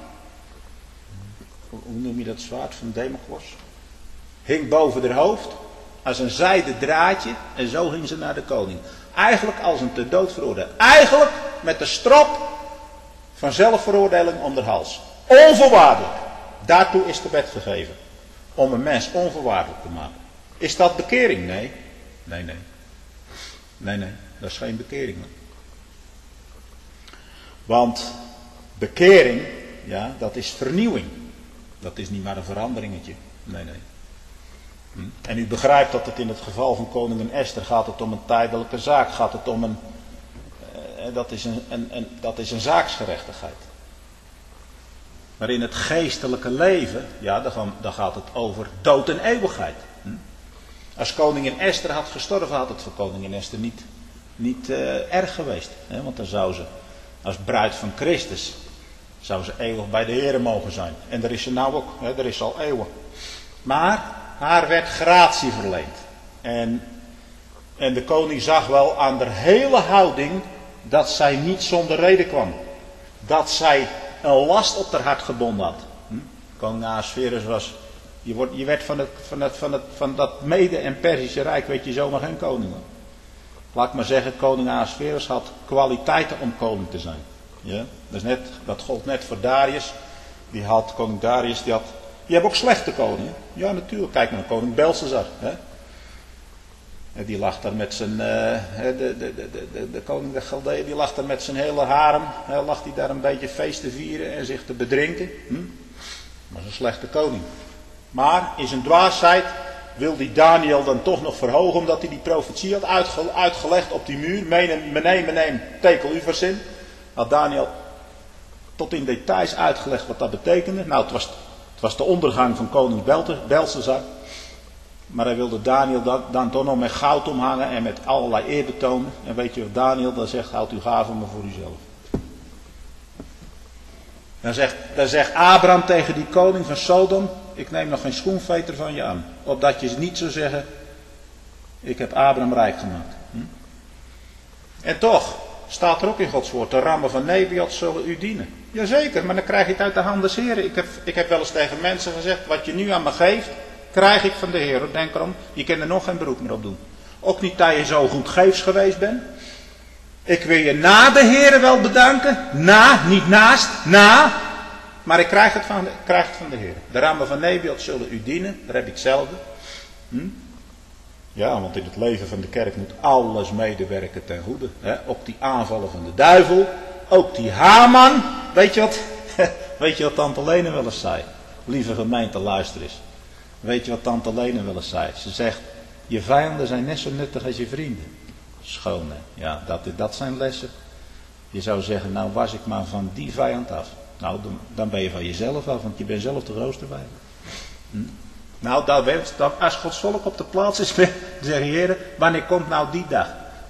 hoe noem je dat zwaard van Damocles? Hing boven haar hoofd. Als een zijden draadje. En zo ging ze naar de koning. Eigenlijk als een ter dood veroordeeld. Eigenlijk met de strop van zelfveroordeling om de hals. Onvoorwaardelijk. Daartoe is de wet gegeven. Om een mens onvoorwaardelijk te maken. Is dat bekering? Nee. Nee, nee. Nee, nee. Dat is geen bekering. Want bekering, ja, dat is vernieuwing. Dat is niet maar een veranderingetje. Nee, nee. Hm. En u begrijpt dat het in het geval van koningin Esther gaat het om een tijdelijke zaak. Gaat het om een, eh, dat is een, een, een, dat is een zaaksgerechtigheid. Maar in het geestelijke leven, ja, dan, dan gaat het over dood en eeuwigheid. Hm. Als koningin Esther had gestorven, had het voor koningin Esther niet, niet uh, erg geweest. Hè? Want dan zou ze, als bruid van Christus, zou ze eeuwig bij de Heer mogen zijn. En daar is ze nou ook, hè? Er is al eeuwen. Maar haar werd gratie verleend. En, en de koning zag wel aan haar hele houding dat zij niet zonder reden kwam. Dat zij een last op haar hart gebonden had. Hm? Koning Ahasverus was... Je, wordt, je werd van, het, van, het, van, het, van dat Mede- en Perzische Rijk, weet je zomaar geen koning. Hoor. Laat ik maar zeggen, koning Ahasverus had kwaliteiten om koning te zijn. Ja? Dat, is net, dat gold net voor Darius. Die had, koning Darius, die had... Je hebt ook slechte koningen. Ja, natuurlijk. Kijk naar koning Belshazzar. Hè? En die lag daar met zijn... Uh, de, de, de, de, de koning der Galdeeën, die lag daar met zijn hele harem. Hè? Lag hij daar een beetje feest te vieren en zich te bedrinken. Hm? Maar een slechte koning. Maar in zijn dwaasheid wil die Daniel dan toch nog verhogen, omdat hij die profetie had uitge- uitgelegd op die muur. Meneem, meneem, meneem, tekel u verzin. Had Daniel tot in details uitgelegd wat dat betekende. Nou, het was, het was de ondergang van koning Belshazzar. Maar hij wilde Daniel dan, dan toch nog met goud omhangen en met allerlei eerbetonen. En weet je wat Daniel dan zegt? Houd uw gaven maar voor uzelf. Dan zegt, dan zegt Abraham tegen die koning van Sodom: ik neem nog geen schoenveter van je aan. Opdat je niet zou zeggen: ik heb Abraham rijk gemaakt. Hm? En toch staat er ook in Gods woord: de rammen van Nebiot zullen u dienen. Jazeker, maar dan krijg je het uit de hand des Heren. Ik heb, ik heb wel eens tegen mensen gezegd: wat je nu aan me geeft, krijg ik van de Heer. Denk erom, je kan er nog geen beroep meer op doen. Ook niet dat je zo goed geefs geweest bent. Ik wil je na de Heer wel bedanken. Na, niet naast, na. Maar ik krijg het van de, krijg het van de Heer. De rammen van Nebiot zullen u dienen. Daar heb ik hetzelfde. Hm? Ja, want in het leven van de kerk moet alles medewerken ten goede. Hè? Ook die aanvallen van de duivel. Ook die Haman. Weet je wat? Weet je wat tante Lene wel eens zei? Lieve gemeente, luister eens. Weet je wat tante Lene wel eens zei? Ze zegt: je vijanden zijn net zo nuttig als je vrienden. Schoon, hè? Ja, dat, dat zijn lessen. Je zou zeggen: nou was ik maar van die vijand af. Nou, dan, dan ben je van jezelf af, want je bent zelf de grootste vijand. Hm? Nou, dat werd, dat, als Gods volk op de plaats is, dan zeg je: Heer, wanneer komt nou die dag?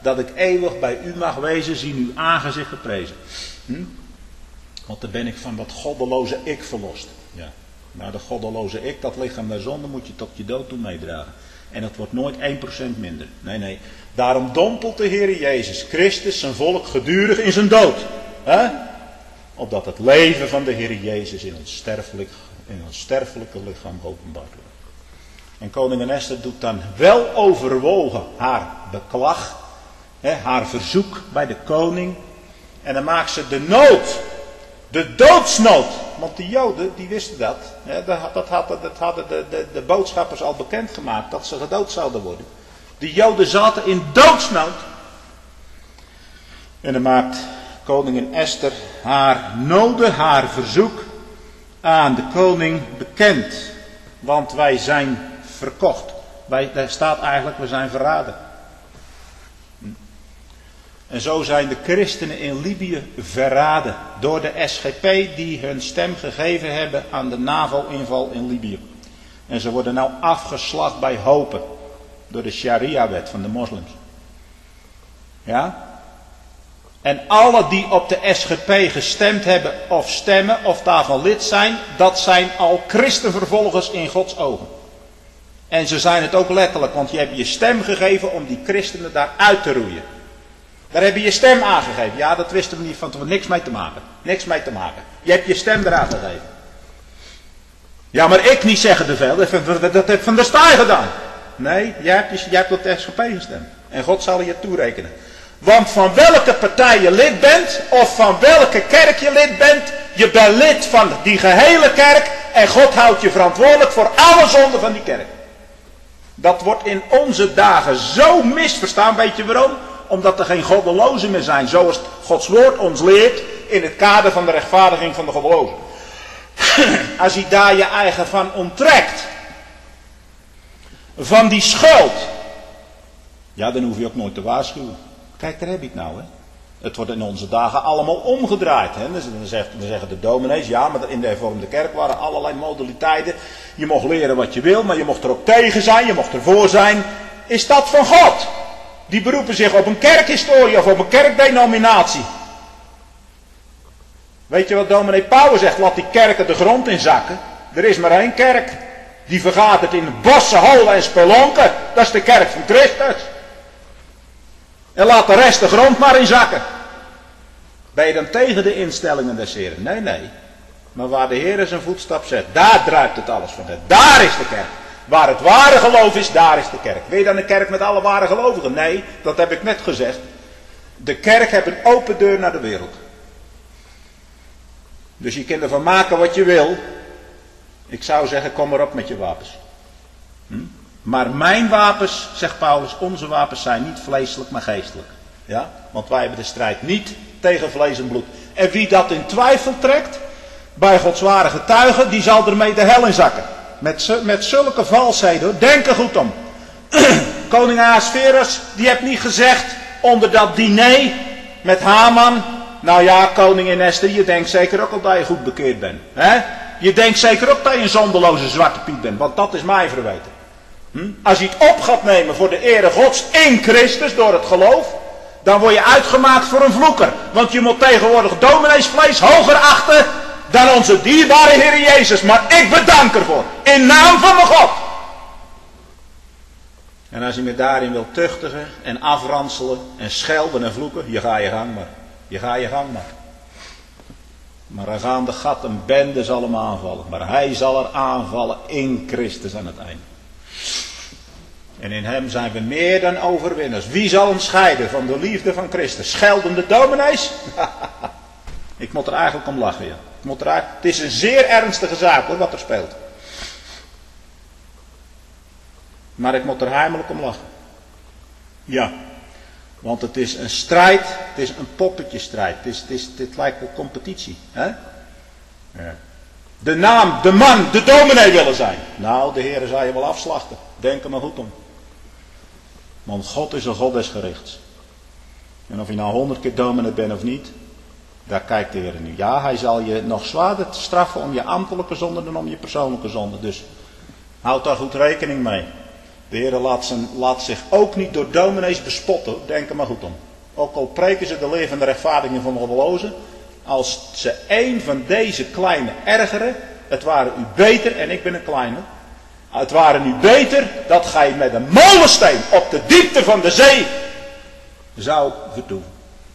dat ik eeuwig bij u mag wezen, zien uw aangezicht geprezen. Hm? Want dan ben ik van dat goddeloze ik verlost. Ja. Maar de goddeloze ik, dat lichaam der zonde, moet je tot je dood toe meedragen. En dat wordt nooit één procent minder. Nee, nee. Daarom dompelt de Heer Jezus Christus zijn volk gedurig in zijn dood. Hè? Opdat het leven van de Heer Jezus in ons, sterfelijk, in ons sterfelijke lichaam openbaar wordt. En koningin Esther doet dan wel overwogen haar beklag. Hè, haar verzoek bij de koning. En dan maakt ze de nood. De doodsnood. Want die Joden, die wisten dat. Hè, dat, dat, hadden, dat hadden de, de, de boodschappers al bekendgemaakt. Dat ze gedood zouden worden. Die Joden zaten in doodsnood. En dan maakt koningin Esther haar noden, haar verzoek aan de koning bekend. Want wij zijn verkocht. Wij, daar staat eigenlijk, we zijn verraden. En zo zijn de christenen in Libië verraden. Door de S G P die hun stem gegeven hebben aan de NAVO-inval in Libië. En ze worden nou afgeslacht bij hopen. Door de Sharia-wet van de moslims. Ja? En alle die op de S G P gestemd hebben of stemmen of daarvan lid zijn, dat zijn al christenvervolgers in Gods ogen. En ze zijn het ook letterlijk, want je hebt je stem gegeven om die christenen daar uit te roeien. Daar heb je je stem aangegeven. Ja, dat wisten we niet van tevoren. Niks mee te maken. Niks mee te maken. Je hebt je stem eraan gegeven. Ja, maar ik niet, zeggen de veel. Dat heb Van der Staaij gedaan. Nee, jij hebt, jij hebt op de S G P gestemd. En God zal je toerekenen. Want van welke partij je lid bent, of van welke kerk je lid bent, je bent lid van die gehele kerk en God houdt je verantwoordelijk voor alle zonden van die kerk. Dat wordt in onze dagen zo misverstaan, weet je waarom? Omdat er geen goddelozen meer zijn, zoals Gods woord ons leert in het kader van de rechtvaardiging van de goddelozen. Als je daar je eigen van onttrekt, van die schuld, ja, dan hoef je ook nooit te waarschuwen. Kijk, daar heb je het nou, hè. Het wordt in onze dagen allemaal omgedraaid. Hè? Dan zeggen de dominees, ja, maar in de hervormde kerk waren allerlei modaliteiten. Je mocht leren wat je wil, maar je mocht er ook tegen zijn, je mocht ervoor zijn. Is dat van God? Die beroepen zich op een kerkhistorie of op een kerkdenominatie. Weet je wat dominee Pauwen zegt? Laat die kerken de grond inzakken. Er is maar één kerk. Die vergadert in bossen, holen en spelonken. Dat is de kerk van Christus. En laat de rest de grond maar inzakken. Ben je dan tegen de instellingen des Heren? Nee, nee. Maar waar de Heer zijn voetstap zet, daar druipt het alles van. Daar is de kerk. Waar het ware geloof is, daar is de kerk. Wil je dan een kerk met alle ware gelovigen? Nee, dat heb ik net gezegd. De kerk heeft een open deur naar de wereld. Dus je kunt ervan maken wat je wil. Ik zou zeggen, kom erop met je wapens. Hm? Maar mijn wapens, zegt Paulus, onze wapens zijn niet vleeselijk, maar geestelijk. Ja? Want wij hebben de strijd niet tegen vlees en bloed. En wie dat in twijfel trekt, bij Gods ware getuigen, die zal ermee de hel in zakken. Met, met zulke valsheden, denk er goed om. Koning Ahasverus, die heeft niet gezegd onder dat diner met Haman. Nou ja, koningin Esther, je denkt zeker ook al dat je goed bekeerd bent. Hè? Je denkt zeker ook dat je een zonderloze zwarte piet bent, want dat is mij verweten. Hm? Als je het op gaat nemen voor de ere Gods in Christus door het geloof, dan word je uitgemaakt voor een vloeker. Want je moet tegenwoordig domineesvlees hoger achten dan onze dierbare Heer Jezus. Maar ik bedank ervoor. In naam van mijn God. En als je me daarin wilt tuchtigen en afranselen en schelden en vloeken, je gaat je gang maar. Je gaat je gang maar. Maar er gaan de gat een bende zal hem aanvallen. Maar hij zal er aanvallen in Christus aan het einde. En in hem zijn we meer dan overwinners. Wie zal ons scheiden van de liefde van Christus? Scheldende dominees? Ik moet er eigenlijk om lachen, ja. Ik moet er eigenlijk... Het is een zeer ernstige zaak hoor, wat er speelt. Maar ik moet er heimelijk om lachen. Ja. Want het is een strijd, het is een poppetjesstrijd. Het, is, het, is, het lijkt wel competitie. Hè? Ja. De naam, de man, de dominee willen zijn. Nou, de Heer zal je wel afslachten. Denk er maar goed om. Want God is een God des gerichts. En of je nou honderd keer dominee bent of niet, daar kijkt de Heer nu. Ja, hij zal je nog zwaarder straffen om je ambtelijke zonde dan om je persoonlijke zonde. Dus houd daar goed rekening mee. De Heer laat, zijn, laat zich ook niet door dominees bespotten. Denk er maar goed om. Ook al preken ze de leer van de rechtvaardiging van de goddelozen. Als ze één van deze kleine ergeren. Het waren u beter, en ik ben een kleine. Het waren u beter dat gij met een molensteen op de diepte van de zee zou vertoeven.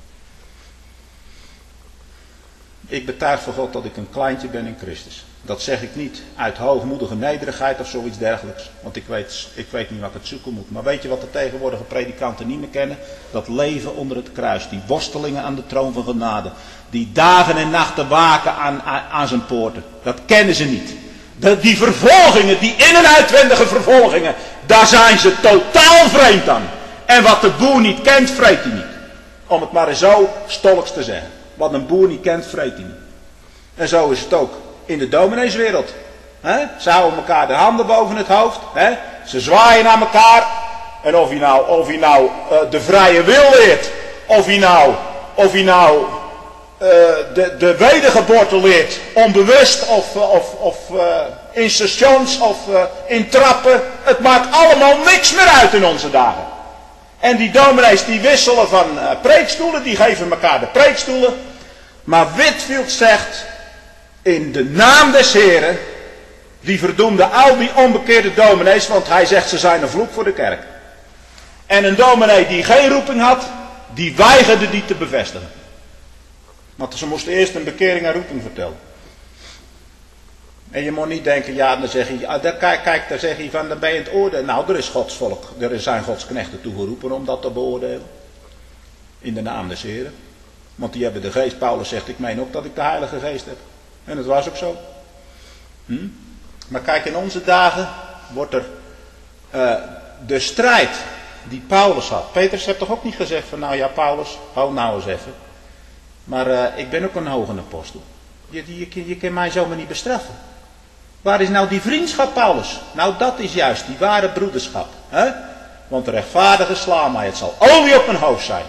Ik betuig voor God dat ik een kleintje ben in Christus. Dat zeg ik niet uit hoogmoedige nederigheid of zoiets dergelijks. Want ik weet, ik weet niet wat ik het zoeken moet. Maar weet je wat de tegenwoordige predikanten niet meer kennen? Dat leven onder het kruis. Die worstelingen aan de troon van genade. Die dagen en nachten waken aan, aan, aan zijn poorten. Dat kennen ze niet. De, die vervolgingen, die in- en uitwendige vervolgingen. Daar zijn ze totaal vreemd aan. En wat de boer niet kent, vreet hij niet. Om het maar eens zo stolks te zeggen. Wat een boer niet kent, vreet hij niet. En zo is het ook in de domineeswereld. He? Ze houden elkaar de handen boven het hoofd. He? Ze zwaaien naar elkaar. En of hij nou, of hij nou uh, de vrije wil leert. Of hij nou, of hij nou uh, de, de wedergeboorte leert. Onbewust of, of, of uh, in stations of uh, in trappen. Het maakt allemaal niks meer uit in onze dagen. En die dominees die wisselen van uh, preekstoelen. Die geven elkaar de preekstoelen. Maar Whitefield zegt, in de naam des Heren, die verdoemde al die onbekeerde dominees, want hij zegt ze zijn een vloek voor de kerk. En een dominee die geen roeping had, die weigerde die te bevestigen. Want ze moesten eerst een bekering en roeping vertellen. En je moet niet denken, ja, dan zeg je, ah, daar, kijk, kijk, dan zeg je van, dan ben je het oordelen. Nou, er is Gods volk, er zijn Gods knechten toegeroepen om dat te beoordelen. In de naam des Heren. Want die hebben de geest, Paulus zegt, ik meen ook dat ik de Heilige Geest heb. En het was ook zo. Hm? Maar kijk, in onze dagen wordt er uh, de strijd die Paulus had. Petrus heeft toch ook niet gezegd van, nou ja, Paulus, hou nou eens even. Maar uh, ik ben ook een hoge apostel. Je, je, je kan mij zomaar niet bestraffen. Waar is nou die vriendschap, Paulus? Nou, dat is juist die ware broederschap. Hè? Want de rechtvaardige sla mij, het zal olie op mijn hoofd zijn.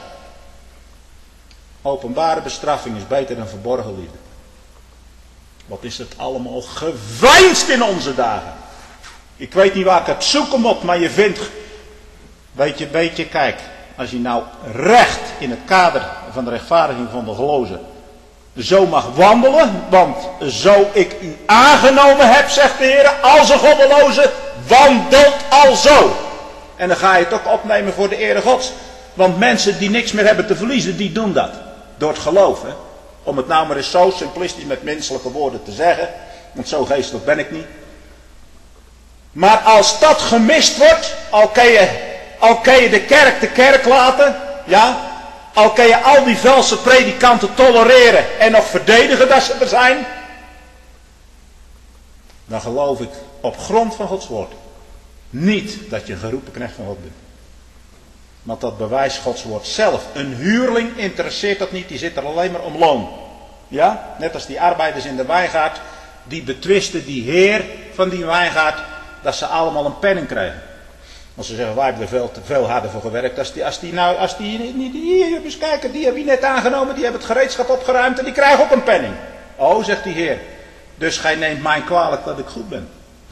Openbare bestraffing is beter dan verborgen liefde. Wat is het allemaal geveinsd in onze dagen. Ik weet niet waar ik het zoeken moet, maar je vindt, weet je, weet je, kijk, als je nou recht in het kader van de rechtvaardiging van de gelozen zo mag wandelen, want zo ik u aangenomen heb, zegt de Heer, als een goddeloze, wandelt alzo. En dan ga je het ook opnemen voor de ere Gods. Want mensen die niks meer hebben te verliezen, die doen dat. Door het geloof, hè. Om het nou maar eens zo simplistisch met menselijke woorden te zeggen. Want zo geestelijk ben ik niet. Maar als dat gemist wordt, al kan je, al kan je de kerk de kerk laten, ja. Al kan je al die valse predikanten tolereren en nog verdedigen dat ze er zijn. Dan geloof ik op grond van Gods woord niet dat je een geroepen knecht van God bent. Want dat bewijst Gods woord zelf. Een huurling interesseert dat niet, die zit er alleen maar om loon. Ja, net als die arbeiders in de wijngaard, die betwisten die heer van die wijngaard, dat ze allemaal een penning krijgen. Want ze zeggen, wij hebben er veel, veel harder voor gewerkt. Als die, als die nou, als die, die, die hier eens kijken, die heb je net aangenomen, die hebben het gereedschap opgeruimd en die krijgen ook een penning. Oh, zegt die heer, dus gij neemt mij kwalijk dat ik goed ben.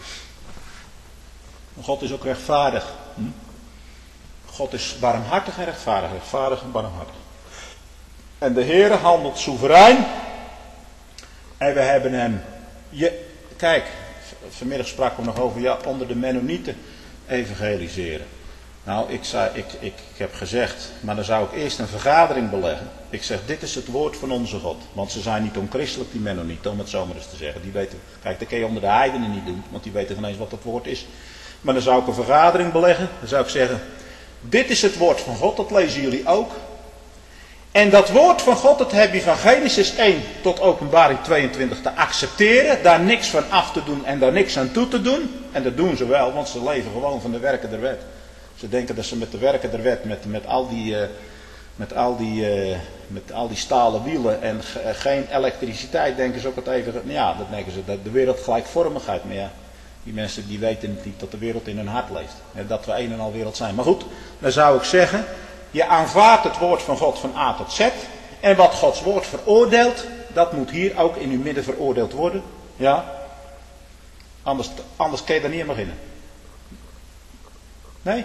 God is ook rechtvaardig. Hm? God is barmhartig en rechtvaardig. Rechtvaardig en barmhartig. En de Heer handelt soeverein. En we hebben hem... Je, kijk, vanmiddag spraken we nog over, ja, onder de Mennonieten evangeliseren. Nou, ik, zei, ik, ik, ik heb gezegd, maar dan zou ik eerst een vergadering beleggen. Ik zeg, dit is het woord van onze God. Want ze zijn niet onchristelijk, die Mennonieten, om het zo maar eens te zeggen. Die weten, kijk, dat kun je onder de heidenen niet doen, want die weten geen eens wat dat woord is. Maar dan zou ik een vergadering beleggen. Dan zou ik zeggen, dit is het woord van God, dat lezen jullie ook. En dat woord van God, dat heb je van Genesis één tot Openbaring tweeëntwintig te accepteren. Daar niks van af te doen en daar niks aan toe te doen. En dat doen ze wel, want ze leven gewoon van de werken der wet. Ze denken dat ze met de werken der wet, met, met, al, die, uh, met, al, die, uh, met al die stalen wielen en ge, uh, geen elektriciteit, denken ze ook het even. Ja, dat denken ze, dat de wereld gelijkvormigheid. Maar ja, die mensen die weten niet dat de wereld in hun hart leeft. En dat we een en al wereld zijn. Maar goed, dan zou ik zeggen, je aanvaardt het woord van God van A tot Z. En wat Gods woord veroordeelt, dat moet hier ook in uw midden veroordeeld worden. Ja. Anders, anders kun je er niet aan beginnen. Nee.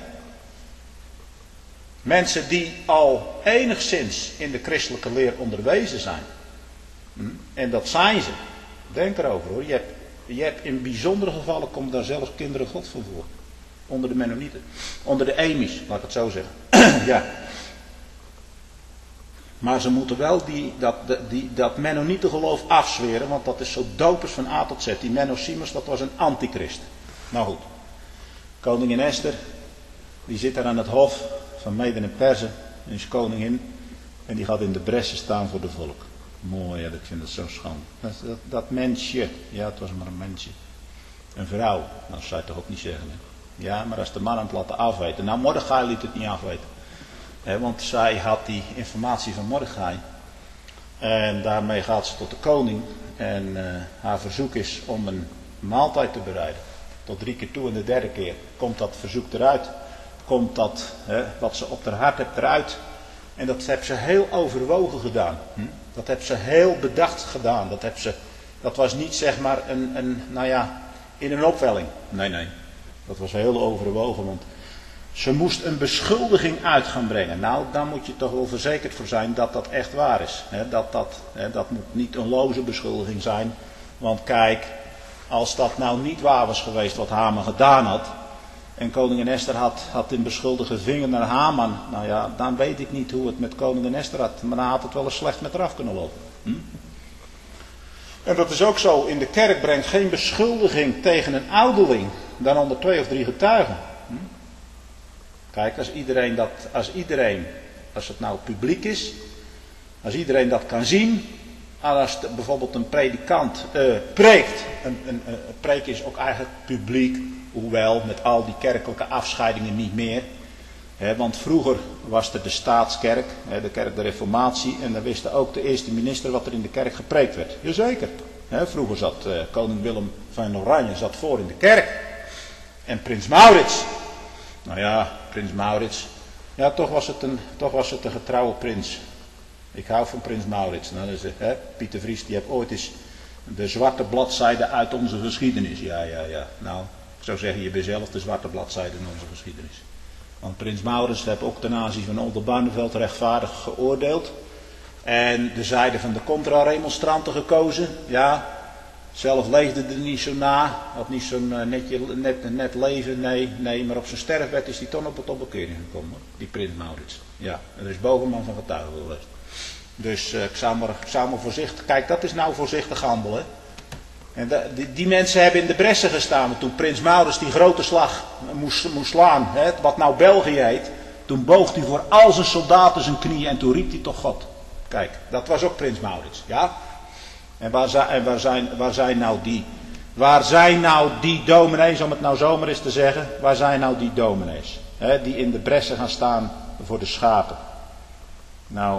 Mensen die al enigszins in de christelijke leer onderwezen zijn. En dat zijn ze. Denk erover hoor. Je hebt, je hebt in bijzondere gevallen, komen daar zelfs kinderen God van voor. Onder de Mennonieten. Onder de Emies, laat ik het zo zeggen. Ja. Maar ze moeten wel die, dat, die, dat Mennonietengeloof afzweren, want dat is zo dopers van A tot Z. Die Menno Simons, dat was een antichrist. Nou goed. Koningin Esther, die zit daar aan het hof van Meden en Perzen. En is koningin. En die gaat in de bressen staan voor de volk. Mooi, ja, ik vind het zo schande. Dat, dat, dat mensje, ja, het was maar een mensje. Een vrouw, nou, dat zou je toch ook niet zeggen. Hè? Ja, maar als de man aan het laten afweten. Nou, Mordechai liet het niet afweten. He, want zij had die informatie van Mordechai. En daarmee gaat ze tot de koning. En uh, haar verzoek is om een maaltijd te bereiden. Tot drie keer toe en de derde keer komt dat verzoek eruit. Komt dat, he, wat ze op haar hart heeft, eruit. En dat heeft ze heel overwogen gedaan. Hm? Dat heeft ze heel bedacht gedaan. Dat, heeft ze, dat was niet zeg maar een, een, nou ja, in een opwelling. Nee, nee. Dat was heel overwogen, want ze moest een beschuldiging uit gaan brengen. Nou, daar moet je toch wel verzekerd voor zijn dat dat echt waar is. He, dat, dat, he, dat moet niet een loze beschuldiging zijn. Want kijk, als dat nou niet waar was geweest wat Haman gedaan had. En koningin Esther had, had een beschuldigde vinger naar Haman. Nou ja, dan weet ik niet hoe het met koningin Esther had. Maar dan had het wel eens slecht met haar af kunnen lopen. Hm? En dat is ook zo. In de kerk brengt geen beschuldiging tegen een ouderling dan onder twee of drie getuigen. Hm? Kijk, als iedereen dat, als iedereen, als het nou publiek is, als iedereen dat kan zien, en als de, bijvoorbeeld een predikant uh, preekt, een, een, een preek is ook eigenlijk publiek, hoewel met al die kerkelijke afscheidingen niet meer. He, want vroeger was er de staatskerk, he, de kerk de reformatie, en dan wist ook de eerste minister wat er in de kerk gepreekt werd. Jazeker. He, vroeger zat uh, koning Willem van Oranje zat voor in de kerk. En prins Maurits. Nou ja, prins Maurits. Ja, toch was het een, toch was het een getrouwe prins. Ik hou van prins Maurits. Nou, dus, hè, Pieter Vries die heeft ooit eens de zwarte bladzijde uit onze geschiedenis. Ja, ja, ja. Nou, ik zou zeggen, je bent zelf de zwarte bladzijde in onze geschiedenis. Want prins Maurits heeft ook ten aanzien van Oldenbarneveld rechtvaardig geoordeeld. En de zijde van de contra-remonstranten gekozen. Ja, zelf leefde er niet zo na. Had niet zo'n uh, netje, net, net leven. Nee, nee, maar op zijn sterfbed is hij toch op tot bekering gekomen. Die prins Maurits. Ja, er is bovenman van getuigen geweest. Dus uh, ik, zou maar, ik zou maar voorzichtig... Kijk, dat is nou voorzichtig handelen. En de, die, die mensen hebben in de bressen gestaan. Toen prins Maurits die grote slag moest, moest slaan. Hè, wat nou België heet. Toen boog hij voor al zijn soldaten zijn knieën. En toen riep hij toch God. Kijk, dat was ook prins Maurits. Ja? En waar zijn, en waar zijn, waar zijn nou die... Waar zijn nou die dominees, om het nou zomaar eens te zeggen. Waar zijn nou die dominees. Hè, die in de bressen gaan staan voor de schapen. Nou...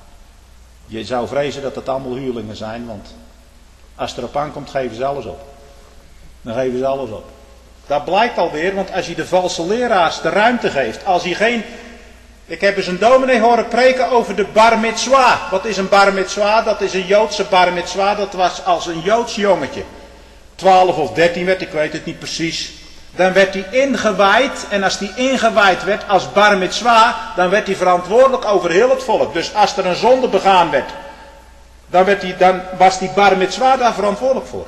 Je zou vrezen dat het allemaal huurlingen zijn, want als het erop aankomt geven ze alles op. Dan geven ze alles op. Dat blijkt alweer, want als je de valse leraars de ruimte geeft, als je geen... Ik heb eens een dominee horen preken over de bar mitzwa. Wat is een bar mitzwa? Dat is een Joodse bar mitzwa, dat was als een Joods jongetje. twaalf of dertien werd, ik weet het niet precies. Dan werd hij ingewijd. En als hij ingewijd werd als bar mitzwa, dan werd hij verantwoordelijk over heel het volk. Dus als er een zonde begaan werd, dan, werd hij, dan was die bar mitzwa daar verantwoordelijk voor.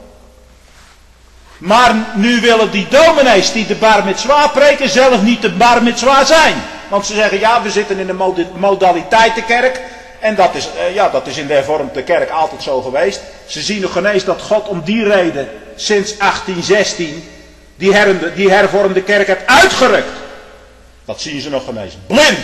Maar nu willen die dominees die de bar mitzwa preken zelf niet de bar mitzwa zijn. Want ze zeggen, ja, we zitten in de modaliteitenkerk. En dat is, ja, dat is in de hervormde kerk altijd zo geweest. Ze zien nog ineens dat God om die reden sinds achttien zestien... Die, her, die hervormde kerk heeft uitgerukt. Dat zien ze nog ineens. Blind.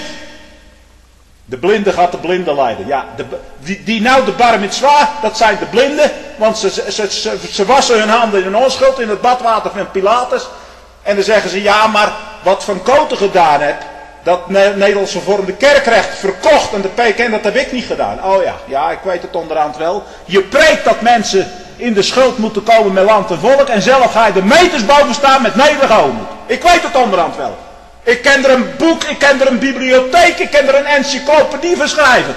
De blinde gaat de blinde leiden. Ja, de, die, die nou de bar mitzwa, dat zijn de blinden. Want ze, ze, ze, ze, ze wassen hun handen in hun onschuld in het badwater van Pilatus. En dan zeggen ze, ja, maar wat Van Koten gedaan hebt, dat Nederlandse hervormde kerkrecht verkocht en de P K N, dat heb ik niet gedaan. Oh ja, ja, ik weet het onderhand wel. Je preekt dat mensen in de schuld moeten komen met land en volk. En zelf ga je er meters boven staan met nederige hoogmoed. Ik weet het onderhand wel. Ik ken er een boek, ik ken er een bibliotheek, ik ken er een encyclopedie van schrijven.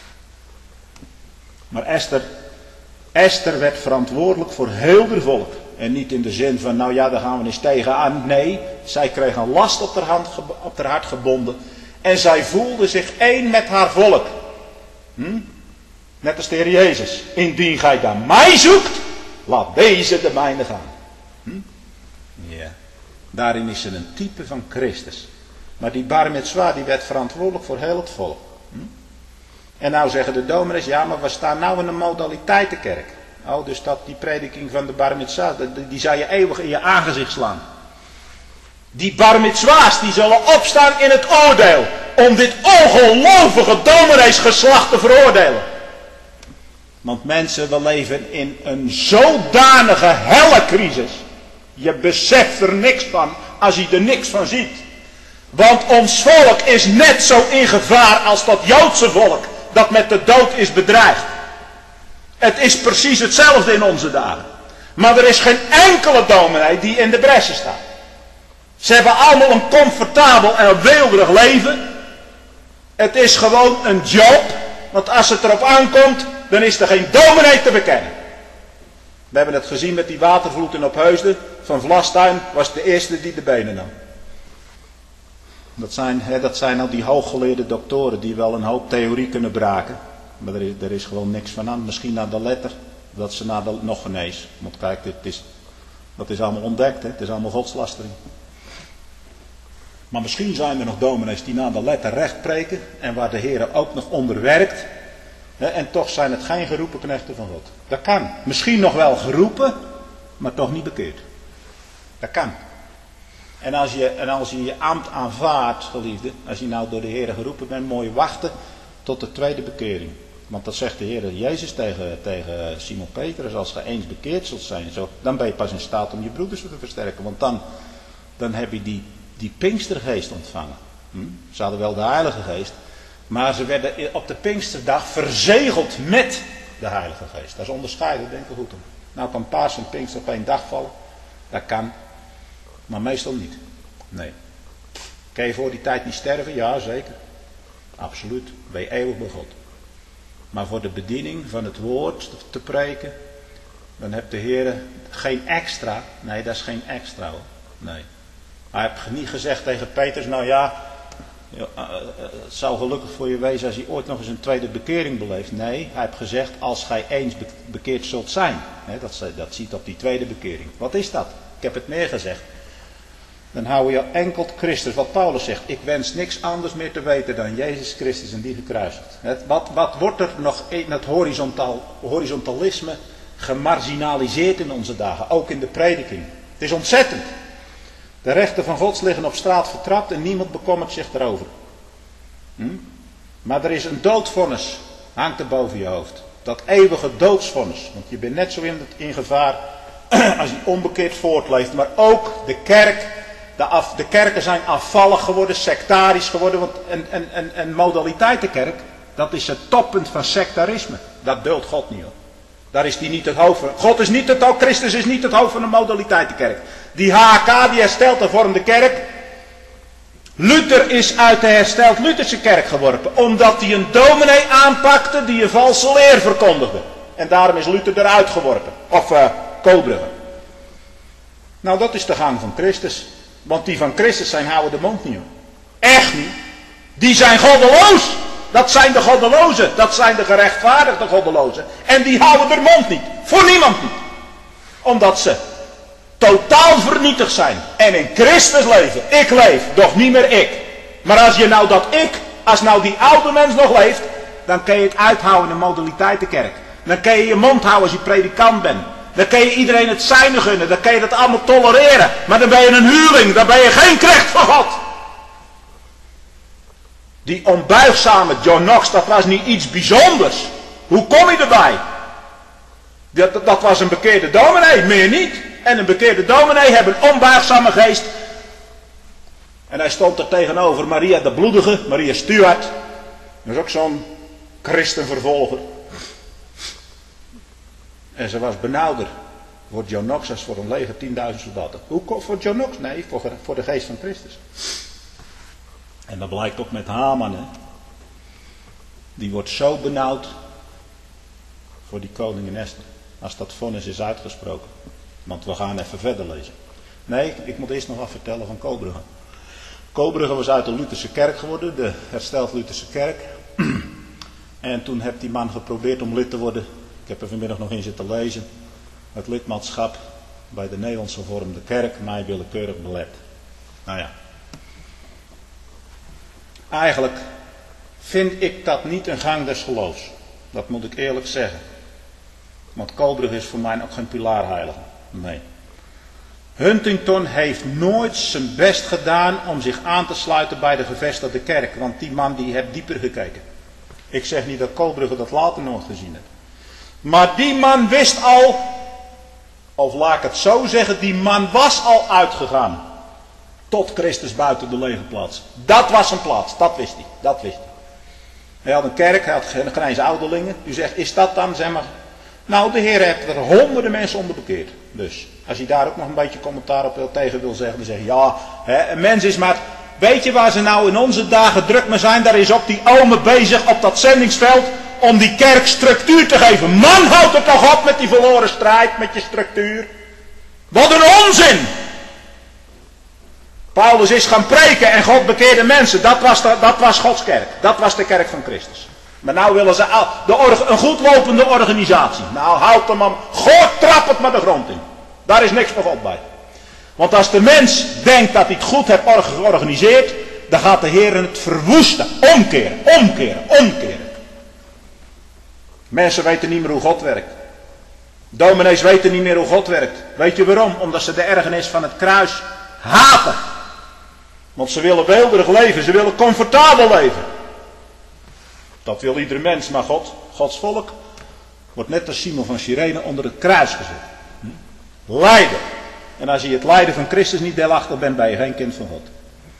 Maar Esther, Esther werd verantwoordelijk voor heel de volk. En niet in de zin van, nou ja, daar gaan we eens tegenaan. Nee, zij kreeg een last op haar, hand, op haar hart gebonden. En zij voelde zich één met haar volk. Hm? Net als de Heer Jezus. Indien gij dan mij zoekt, laat deze de mijne gaan. Hm? Ja. Daarin is ze een type van Christus. Maar die bar mitzwa, die werd verantwoordelijk voor heel het volk. Hm? En nou zeggen de dominees, ja, maar we staan nou in een modaliteitenkerk. Oh, dus dat die prediking van de bar mitzwa, die, die zou je eeuwig in je aangezicht slaan. Die bar mitzwa's, die zullen opstaan in het oordeel. Om dit ongelovige domineesgeslacht te veroordelen. Want mensen, we leven in een zodanige helle crisis. Je beseft er niks van als je er niks van ziet. Want ons volk is net zo in gevaar als dat Joodse volk dat met de dood is bedreigd. Het is precies hetzelfde in onze dagen. Maar er is geen enkele dominee die in de bressen staat. Ze hebben allemaal een comfortabel en een weelderig leven. Het is gewoon een job. Want als het erop aankomt, dan is er geen dominee te bekennen. We hebben het gezien met die watervloed in Opheusden. Van Vlastuin was de eerste die de benen nam. Dat zijn, hè, dat zijn al die hooggeleerde doktoren die wel een hoop theorie kunnen braken. Maar er is, er is gewoon niks van aan. Misschien naar de letter. Dat ze naar de, nog genees. Want kijk, dit is, dat is allemaal ontdekt. Hè? Het is allemaal godslastering. Maar misschien zijn er nog dominees die naar de letter recht preken. En waar de Heer ook nog onder werkt. Hè? En toch zijn het geen geroepen knechten van God. Dat kan. Misschien nog wel geroepen. Maar toch niet bekeerd. Dat kan. En als je en als je, je ambt aanvaardt, geliefde. Als je nou door de Heer geroepen bent. Moet je wachten tot de tweede bekering. Want dat zegt de Heer Jezus tegen, tegen Simon Petrus. Als je eens bekeerd zult zijn. Zo, dan ben je pas in staat om je broeders te versterken. Want dan, dan heb je die, die Pinkstergeest ontvangen. Hm? Ze hadden wel de Heilige Geest. Maar ze werden op de Pinksterdag verzegeld met de Heilige Geest. Dat is onderscheiden, denk ik goed om. Nou kan Paas en Pinkster op één dag vallen. Dat kan. Maar meestal niet. Nee. Kan je voor die tijd niet sterven? Ja, zeker. Absoluut. Ben je eeuwig bij God. Maar voor de bediening van het woord te preken, dan heeft de Heer geen extra. Nee, dat is geen extra hoor. Nee. Hij heeft niet gezegd tegen Petrus, nou ja, het zou gelukkig voor je wezen als je ooit nog eens een tweede bekering beleeft. Nee, hij heeft gezegd, als gij eens bekeerd zult zijn. Dat, dat ziet op die tweede bekering. Wat is dat? Ik heb het meer gezegd. Dan hou je enkel Christus, wat Paulus zegt. Ik wens niks anders meer te weten dan Jezus Christus en die gekruisigd. Wat, wat wordt er nog in het horizontaal, horizontalisme gemarginaliseerd in onze dagen? Ook in de prediking. Het is ontzettend. De rechten van Gods liggen op straat vertrapt en niemand bekommert zich erover. Hm? Maar er is een doodvonnis, hangt er boven je hoofd. Dat eeuwige doodsvonnis. Want je bent net zo in, in gevaar als je onbekeerd voortleeft. Maar ook de kerk. De, af, de kerken zijn afvallig geworden, sectarisch geworden. Want een, een, een, een modaliteitenkerk, dat is het toppunt van sectarisme. Dat duldt God niet op. Daar is die niet het hoofd van. God is niet het hoofd, Christus is niet het hoofd van een modaliteitenkerk. Die H K die herstelt, vormt de kerk. Luther is uit de hersteld Lutherse kerk geworpen. Omdat hij een dominee aanpakte die een valse leer verkondigde. En daarom is Luther eruit geworpen. Of uh, Kobrugge. Nou, dat is de gang van Christus. Want die van Christus zijn houden de mond niet op. Echt niet. Die zijn goddeloos. Dat zijn de goddelozen. Dat zijn de gerechtvaardigde goddelozen. En die houden de mond niet. Voor niemand niet. Omdat ze totaal vernietigd zijn. En in Christus leven. Ik leef, doch niet meer ik. Maar als je nou dat ik, als nou die oude mens nog leeft, dan kun je het uithouden in een modaliteitenkerk. Dan kun je je mond houden als je predikant bent. Dan kun je iedereen het zijne gunnen. Dan kun je dat allemaal tolereren. Maar dan ben je een huurling. Dan ben je geen knecht van God. Die onbuigzame John Knox, dat was niet iets bijzonders. Hoe kom je erbij? Dat, dat was een bekeerde dominee, meer niet. En een bekeerde dominee heeft een onbuigzame geest. En hij stond er tegenover Maria de Bloedige, Maria Stuart. Dat is ook zo'n christenvervolger. En ze was benauwder voor John Knox als voor een leger tienduizend soldaten. Hoe voor John Knox? Nee, voor, voor de geest van Christus. En dat blijkt ook met Haman. Hè? Die wordt zo benauwd voor die koningin Esther. Als dat vonnis is uitgesproken. Want we gaan even verder lezen. Nee, ik moet eerst nog wat vertellen van Kobrugge. Kobrugge was uit de Lutherse kerk geworden, de hersteld Lutherse kerk. En toen heeft die man geprobeerd om lid te worden. Ik heb er vanmiddag nog in zitten lezen. Het lidmaatschap bij de Nederlandse Hervormde Kerk mij willekeurig belet. Nou ja. Eigenlijk vind ik dat niet een gang des geloofs. Dat moet ik eerlijk zeggen. Want Kobrugge is voor mij ook geen pilaarheilige. Nee. Huntington heeft nooit zijn best gedaan om zich aan te sluiten bij de gevestigde kerk. Want die man die heeft dieper gekeken. Ik zeg niet dat Kobrugge dat later nooit gezien heeft. Maar die man wist al, of laat ik het zo zeggen, die man was al uitgegaan. Tot Christus buiten de lege plaats. Dat was een plaats, dat wist hij. Dat wist hij. Hij had een kerk, hij had geen grijze ouderlingen. U zegt, is dat dan, zeg maar. Nou, de Heer heeft er honderden mensen onder bekeerd. Dus, als hij daar ook nog een beetje commentaar op wil, tegen wil zeggen, dan zeg je, ja, hè, een mens is maar... Weet je waar ze nou in onze dagen druk mee zijn? Daar is ook die ome bezig op dat zendingsveld om die kerk structuur te geven. Man, houd het toch op met die verloren strijd, met je structuur. Wat een onzin! Paulus is gaan preken en God bekeerde mensen. Dat was, de, dat was Gods kerk. Dat was de kerk van Christus. Maar nou willen ze al, de orga, een goed lopende organisatie. Nou, houd hem maar. God trap het maar de grond in. Daar is niks voor God bij. Want als de mens denkt dat hij het goed heeft georganiseerd, dan gaat de Heer het verwoesten. Omkeren, omkeren, omkeren. Mensen weten niet meer hoe God werkt. Dominees weten niet meer hoe God werkt. Weet je waarom? Omdat ze de ergernis van het kruis haten. Want ze willen weelderig leven, ze willen comfortabel leven. Dat wil ieder mens, maar God, Gods volk, wordt net als Simon van Cyrene onder het kruis gezet. Lijden. En als je het lijden van Christus niet deelachtig bent, ben je geen kind van God.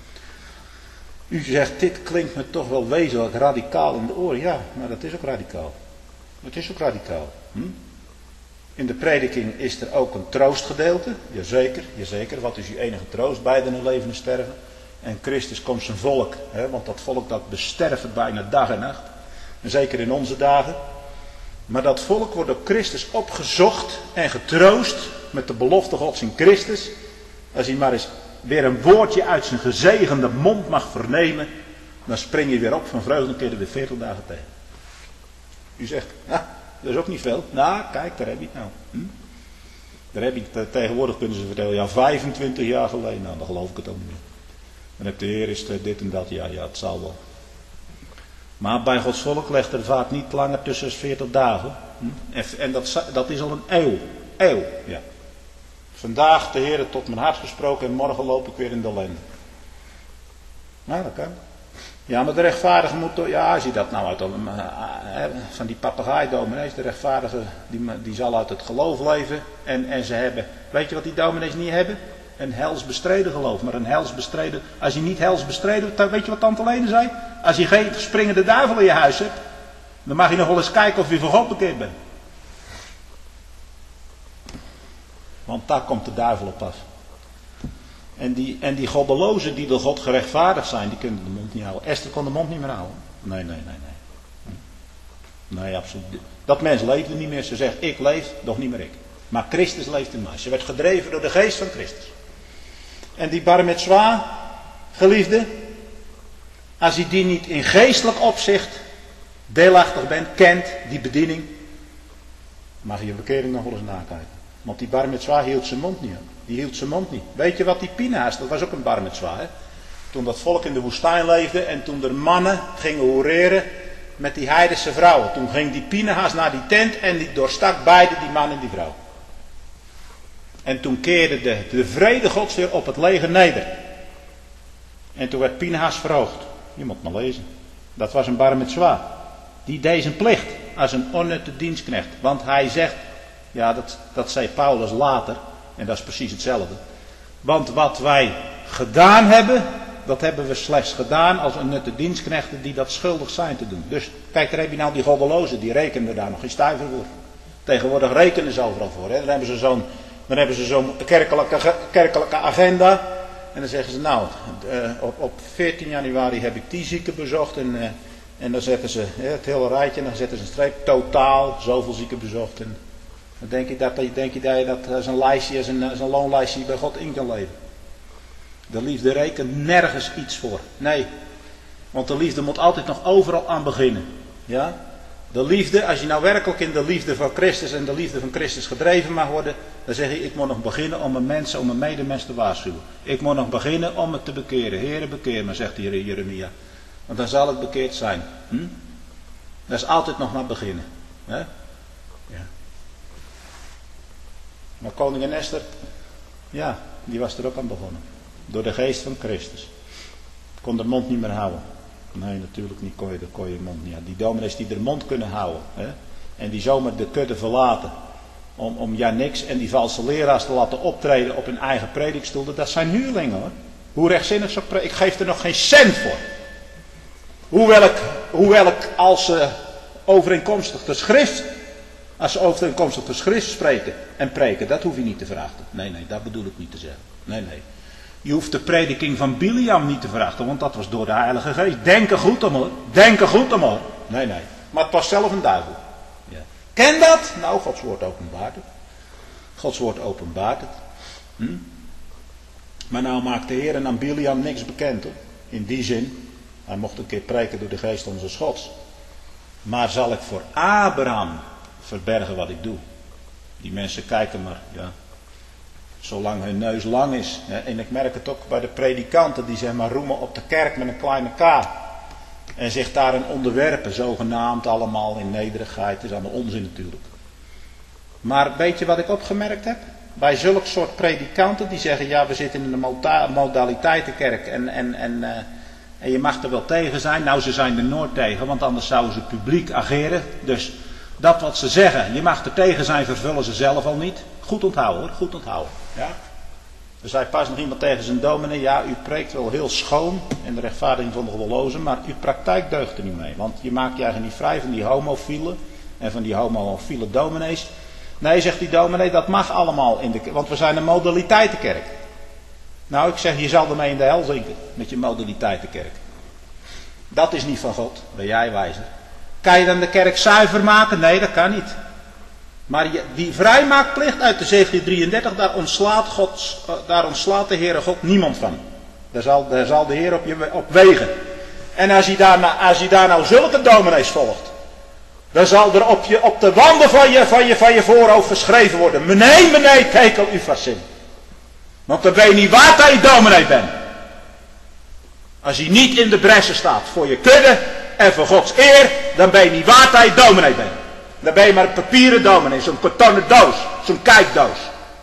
U zegt, dit klinkt me toch wel wezenlijk radicaal in de oren. Ja, maar dat is ook radicaal. Het is ook radicaal. Hm? In de prediking is er ook een troostgedeelte. Jazeker, jazeker. Wat is uw enige troost? Beiden in leven en sterven. En Christus komt zijn volk. Hè, want dat volk dat besterft bijna dag en nacht. En zeker in onze dagen. Maar dat volk wordt door Christus opgezocht en getroost. Met de belofte Gods in Christus. Als hij maar eens weer een woordje uit zijn gezegende mond mag vernemen. Dan spring je weer op van vreugde en keer er weer veertig dagen tegen. U zegt, ja, dat is ook niet veel. Nou, kijk, daar heb je het nou. Hm? Daar heb je het, tegenwoordig kunnen ze vertellen, ja, vijfentwintig jaar geleden. Nou, dan geloof ik het ook niet meer. Dan heb de Heer is dit en dat, ja, ja, het zal wel. Maar bij Gods volk legt er vaak niet langer tussen veertig dagen. Hm? En, en dat, dat is al een eeuw. Eeuw, ja. Vandaag de Heer tot mijn hart gesproken en morgen loop ik weer in de ellende. Nou, dat kan. Ja, maar de rechtvaardige moet toch... Ja, als je dat nou uit... Van die papegaaidominees, de rechtvaardige, die, die zal uit het geloof leven. En, en ze hebben... Weet je wat die dominees niet hebben? Een helsbestreden geloof. Maar een helsbestreden... Als je niet helsbestreden... Weet je wat tante Lene zei? Als je geen springende duivel in je huis hebt... Dan mag je nog wel eens kijken of je voor God bekeerd bent. Want daar komt de duivel op af. En die, en die goddelozen die door God gerechtvaardigd zijn, die kunnen de mond niet houden. Esther kon de mond niet meer houden. Nee, nee, nee, nee. Nee, absoluut. Dat mens leefde niet meer. Ze zegt, ik leef, doch niet meer ik. Maar Christus leeft in mij. Ze werd gedreven door de geest van Christus. En die bar mitzwa, geliefde, als je die niet in geestelijk opzicht deelachtig bent, kent, die bediening, mag je je bekering nog wel eens nakijken. Want die bar mitzwa hield zijn mond niet aan. Die hield zijn mond niet. Weet je wat die Pinaas, dat was ook een bar mitzwa, hè? Toen dat volk in de woestijn leefde en toen de mannen gingen hoereren met die heidense vrouwen. Toen ging die Pinaas naar die tent en die doorstak beide, die man en die vrouw. En toen keerde de, de vrede Gods weer op het leger neder. En toen werd Pinaas verhoogd. Je moet maar lezen. Dat was een bar mitzwa. Die deed zijn plicht als een onnutte dienstknecht. Want hij zegt, ja dat, dat zei Paulus later, en dat is precies hetzelfde. Want wat wij gedaan hebben, dat hebben we slechts gedaan als een nutte dienstknechten die dat schuldig zijn te doen. Dus kijk, daar heb je nou die goddelozen, die rekenen daar nog geen stuiver voor. Tegenwoordig rekenen ze overal voor. Hè. Dan hebben ze zo'n, dan hebben ze zo'n kerkelijke, kerkelijke agenda. En dan zeggen ze, nou, uh, op, op veertien januari heb ik die zieken bezocht. En, uh, en dan zetten ze uh, het hele rijtje en dan zetten ze een streep. Totaal, zoveel zieken bezocht. En Dan denk je dat, denk je dat je dat als een lijstje, als een, als een loonlijstje bij God in kan leven. De liefde rekent nergens iets voor. Nee. Want de liefde moet altijd nog overal aan beginnen. Ja? De liefde, als je nou werkelijk in de liefde van Christus en de liefde van Christus gedreven mag worden, dan zeg je, ik moet nog beginnen om mijn mensen, om mijn medemens te waarschuwen. Ik moet nog beginnen om het te bekeren. Heere, bekeer me, zegt de Heer Jeremia. Want dan zal het bekeerd zijn. Hm? Dat is altijd nog maar beginnen. Hè? Ja. Maar koningin Esther, ja, die was er ook aan begonnen. Door de geest van Christus. Kon de mond niet meer houden. Nee, natuurlijk niet, kon je, kon je mond niet houden. Die dominees die de mond kunnen houden. Hè? En die zomaar de kudde verlaten. Om, om ja niks en die valse leraars te laten optreden op hun eigen predikstoel. Dat zijn huurlingen hoor. Hoe rechtzinnig zo pre- ik geef er nog geen cent voor. Hoewel ik, hoewel ik als ze uh, overeenkomstig de schrift, als ze overeenkomstig de schrift spreken en preken, dat hoef je niet te vragen. Nee, nee, dat bedoel ik niet te zeggen. Nee, nee. Je hoeft de prediking van Biliam niet te vragen, want dat was door de Heilige Geest. Denk er goed om hoor. Denk er goed om hoor. Nee, nee. Maar het was zelf een duivel. Ja. Ken dat? Nou, Gods woord openbaart het. Gods woord openbaart het. Hm? Maar nou maakt de Heer aan Biliam niks bekend hoor. In die zin. Hij mocht een keer preken door de geest onze Gods. Maar zal ik voor Abraham verbergen wat ik doe? Die mensen kijken maar, ja. Zolang hun neus lang is. En ik merk het ook bij de predikanten die zeg maar roemen op de kerk met een kleine k. En zich daarin onderwerpen, zogenaamd allemaal in nederigheid. Dat is allemaal onzin natuurlijk. Maar weet je wat ik opgemerkt heb? Bij zulk soort predikanten die zeggen, ja we zitten in een modaliteitenkerk en, en, en, uh, en je mag er wel tegen zijn. Nou ze zijn er nooit tegen, want anders zouden ze publiek ageren. Dus dat wat ze zeggen, je mag er tegen zijn, vervullen ze zelf al niet. Goed onthouden hoor, goed onthouden. Ja? Er zei pas nog iemand tegen zijn dominee, ja u preekt wel heel schoon in de rechtvaardiging van de goddelozen, maar uw praktijk deugt er niet mee. Want je maakt je eigenlijk niet vrij van die homofielen en van die homofiele dominees. Nee, zegt die dominee, dat mag allemaal in de kerk, want we zijn een modaliteitenkerk. Nou, ik zeg, je zal ermee in de hel zinken met je modaliteitenkerk. Dat is niet van God, ben jij wijzer. Kan je dan de kerk zuiver maken? Nee, dat kan niet. Maar die vrijmaakplicht uit de Ezechiël drieëndertig, daar ontslaat, God, daar ontslaat de Heere God niemand van. Daar zal, daar zal de Heer op je op wegen. En als je daar, als je daar nou zulke dominees volgt, dan zal er op, je, op de wanden van je, van, je, van je voorhoofd geschreven worden. Menee, menee, tekel u vast. Want dan ben je niet waard dat je dominee bent. Als je niet in de bressen staat voor je kudde en voor Gods eer, dan ben je niet waard dat je dominee bent. Dan ben je maar een papieren dominee, zo'n kartonnen doos, zo'n kijkdoos.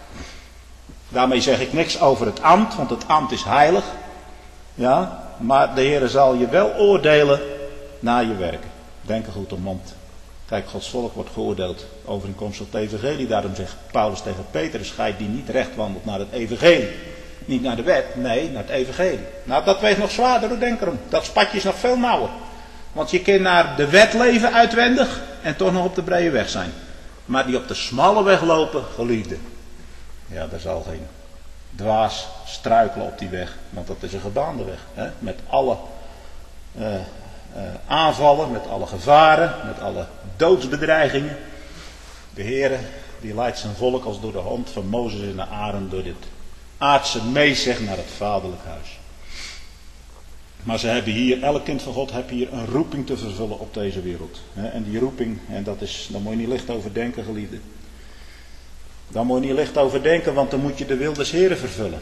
Daarmee zeg ik niks over het ambt, want het ambt is heilig. Ja, maar de Heer zal je wel oordelen naar je werken. Denk er goed om, want kijk, Gods volk wordt geoordeeld overeenkomstig het evangelie. Daarom zegt Paulus tegen Petrus, gij die niet recht wandelt naar het evangelie. Niet naar de wet, nee, naar het evangelie. Nou, dat weegt nog zwaarder, hoor, denk erom. Dat spatje is nog veel nauwer. Want je kunt naar de wet leven uitwendig en toch nog op de brede weg zijn. Maar die op de smalle weg lopen, geliefde. Ja, daar zal geen dwaas struikelen op die weg. Want dat is een gebaande weg. Hè? Met alle uh, uh, aanvallen, met alle gevaren, met alle doodsbedreigingen. De Heere, die leidt zijn volk als door de hand van Mozes en de Aaron door dit aardse meezeg naar het vaderlijk huis. Maar ze hebben hier, elk kind van God heeft hier een roeping te vervullen op deze wereld. En die roeping, en dat is, daar moet je niet licht over denken, geliefde. Daar moet je niet licht over denken, want dan moet je de wil des Heren vervullen.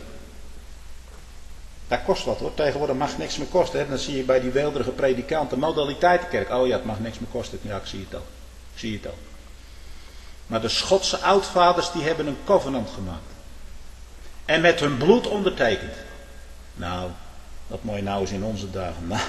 Dat kost wat hoor, tegenwoordig mag niks meer kosten. Hè? Dan zie je bij die weelderige predikanten, modaliteitenkerk. Oh ja, het mag niks meer kosten. Ja, ik zie het al. Ik zie het al. Maar de Schotse oudvaders, die hebben een covenant gemaakt. En met hun bloed ondertekend. Nou, dat moet je nou eens in onze dagen. Nou,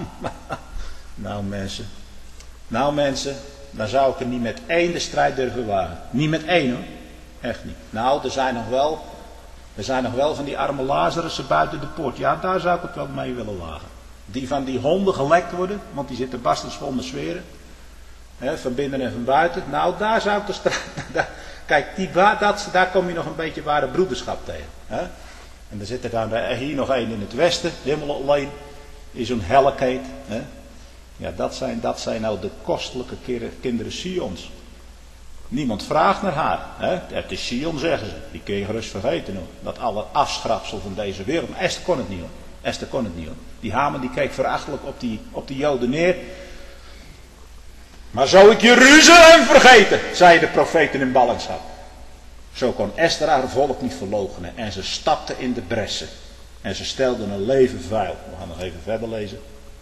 nou mensen. Nou mensen, dan zou ik er niet met één de strijd durven wagen. Niet met één hoor. Echt niet. Nou, er zijn nog wel, er zijn nog wel van die arme Lazarussen buiten de poort. Ja, daar zou ik het wel mee willen wagen. Die van die honden gelekt worden, want die zitten barstensvol met zweren. He, van binnen en van buiten. Nou, daar zou ik de strijd... Kijk, die, dat, daar kom je nog een beetje ware broederschap tegen. He? En er zit er dan hier nog één in het westen, helemaal alleen, in zo'n helligheid. Hè? Ja, dat zijn, dat zijn nou de kostelijke kinderen Sions. Niemand vraagt naar haar. Hè? Het is Sion, zeggen ze. Die kun je gerust vergeten hoor. Dat alle afschrapsel van deze wereld. Maar Esther kon het niet hoor. Esther kon het niet hoor. Die Haman die keek verachtelijk op die, op die Joden neer. Maar zou ik Jeruzalem vergeten, zei de profeten in ballingschap. Zo kon Esther haar volk niet verloochenen. En ze stapte in de bressen. En ze stelde een leven vuil. We gaan nog even verder lezen.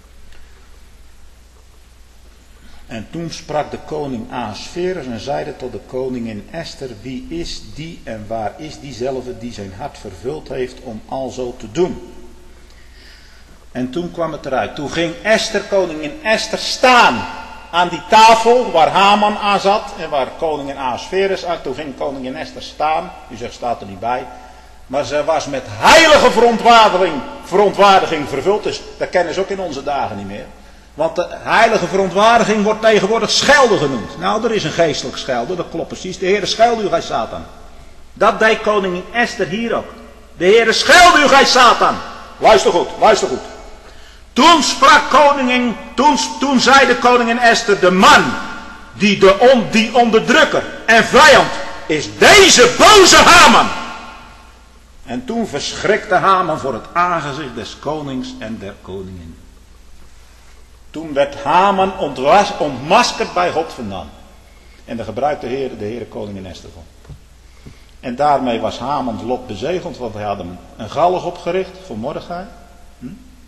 En toen sprak de koning Ahasverus en zeide tot de koningin Esther: wie is die en waar is diezelfde die zijn hart vervuld heeft om al zo te doen? En toen kwam het eruit. Toen ging Esther, koningin Esther, staan aan die tafel waar Haman aan zat en waar koningin Ahasverus aan. Toen ging koningin Esther staan. U zegt, staat er niet bij. Maar ze was met heilige verontwaardiging, verontwaardiging vervuld. Dus dat kennen ze ook in onze dagen niet meer. Want de heilige verontwaardiging wordt tegenwoordig schelden genoemd. Nou, er is een geestelijk schelden, dat klopt precies. De Heere schelde u, gij Satan. Dat deed koningin Esther hier ook. De Heere schelde u, gij Satan. Luister goed, luister goed. Toen sprak koningin, toen, toen zei de koningin Esther, de man, die, de on, die onderdrukker en vijand, is deze boze Haman. En toen verschrikte Haman voor het aangezicht des konings en der koningin. Toen werd Haman ontwas, ontmaskerd bij God vandaan. En daar gebruikte de Heer, de Heer koningin Esther van. En daarmee was Hamans lot bezegeld, want hij had hem een galg opgericht voor Mordechai. Hm?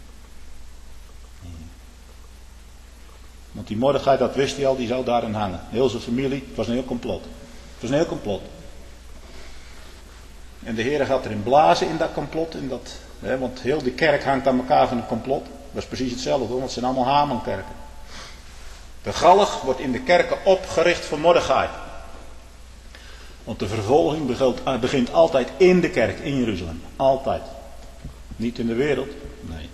Want die Mordechai, dat wist hij al, die zou daarin hangen. Heel zijn familie, het was een heel complot. Het was een heel complot. En de Heer gaat erin blazen in dat complot. In dat, hè, want heel die kerk hangt aan elkaar van een complot. Dat is precies hetzelfde, want het zijn allemaal Hamankerken. De galg wordt in de kerken opgericht voor Mordechai. Want de vervolging begint, begint altijd in de kerk, in Jeruzalem. Altijd. Niet in de wereld, nee.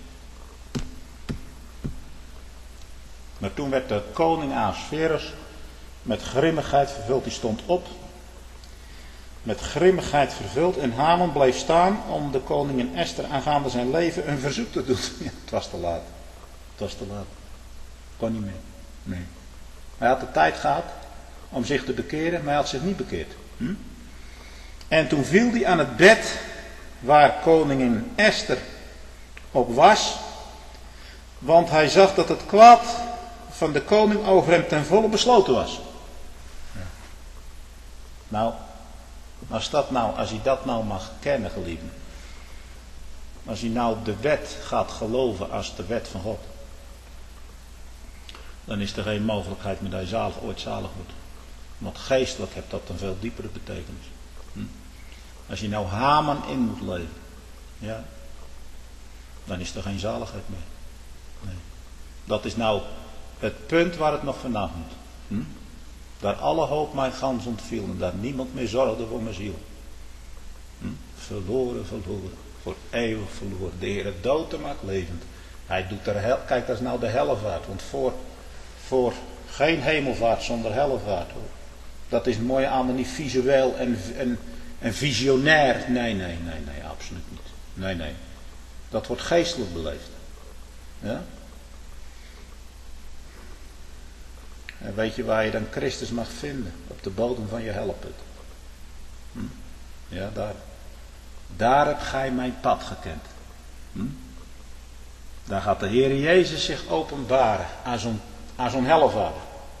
Maar toen werd de koning Ahasverus met grimmigheid vervuld. Die stond op. Met grimmigheid vervuld. En Haman bleef staan om de koningin Esther aangaande zijn leven een verzoek te doen. Ja, het was te laat. Het was te laat. Kon niet meer. Nee. Hij had de tijd gehad om zich te bekeren, maar hij had zich niet bekeerd. Hm? En toen viel hij aan het bed waar koningin Esther op was. Want hij zag dat het kwaad van de koning over hem ten volle besloten was. Ja. Nou, als, dat nou, als hij dat nou mag kennen, geliefden. Als hij nou de wet gaat geloven als de wet van God. Dan is er geen mogelijkheid meer dat hij zalig, ooit zalig wordt. Want geestelijk heeft dat een veel diepere betekenis. Hm? Als je nou Haman in moet leven. Ja. Dan is er geen zaligheid meer. Nee. Dat is nou het punt waar het nog vanaf moet. Hm? Daar alle hoop mij gans ontviel. En daar niemand meer zorgde voor mijn ziel. Hm? Verloren, verloren. Voor eeuwig verloren. De Heer dood maakt levend. Hij doet er hel. Kijk, dat is nou de hellevaart. Want voor, voor geen hemelvaart zonder hellevaart. Hoor. Dat is mooi allemaal niet visueel en, en, en visionair. Nee, nee, nee, nee, absoluut niet. Nee, nee. Dat wordt geestelijk beleefd. Ja? En weet je waar je dan Christus mag vinden? Op de bodem van je helleput. Hm? Ja, daar. Daar heb gij mijn pad gekend. Hm? Daar gaat de Heer Jezus zich openbaren aan zo'n, aan zo'n hellevaart.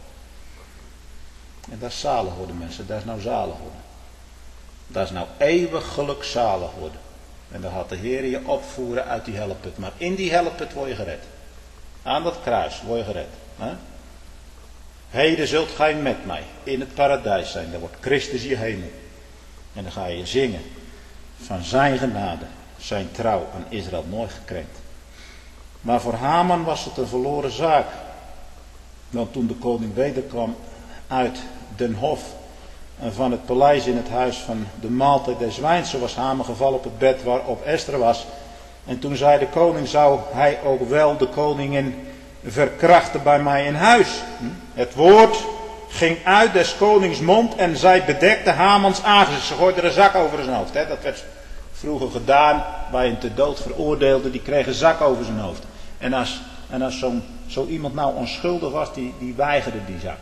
En dat is zalig worden, mensen. Dat is nou zalig worden. Dat is nou eeuwig geluk zalig worden. En dan gaat de Heer je opvoeren uit die helleput. Maar in die helleput word je gered. Aan dat kruis word je gered. Hè? Heden zult gij met mij in het paradijs zijn. Daar wordt Christus je hemel. En dan ga je zingen van zijn genade, zijn trouw aan Israël nooit gekrenkt. Maar voor Haman was het een verloren zaak. Want toen de koning wederkwam uit den hof en van het paleis in het huis van de maaltijd des wijns, zo was Haman gevallen op het bed waarop Esther was. En toen zei de koning, zou hij ook wel de koningin verkrachten bij mij in huis? Het woord ging uit des konings mond en zij bedekte Hamans aangezicht. Ze gooide er een zak over zijn hoofd. Hè? Dat werd vroeger gedaan bij een te dood veroordeelde, die kreeg een zak over zijn hoofd. En als, en als zo'n, zo iemand nou onschuldig was, die, die weigerde die zak.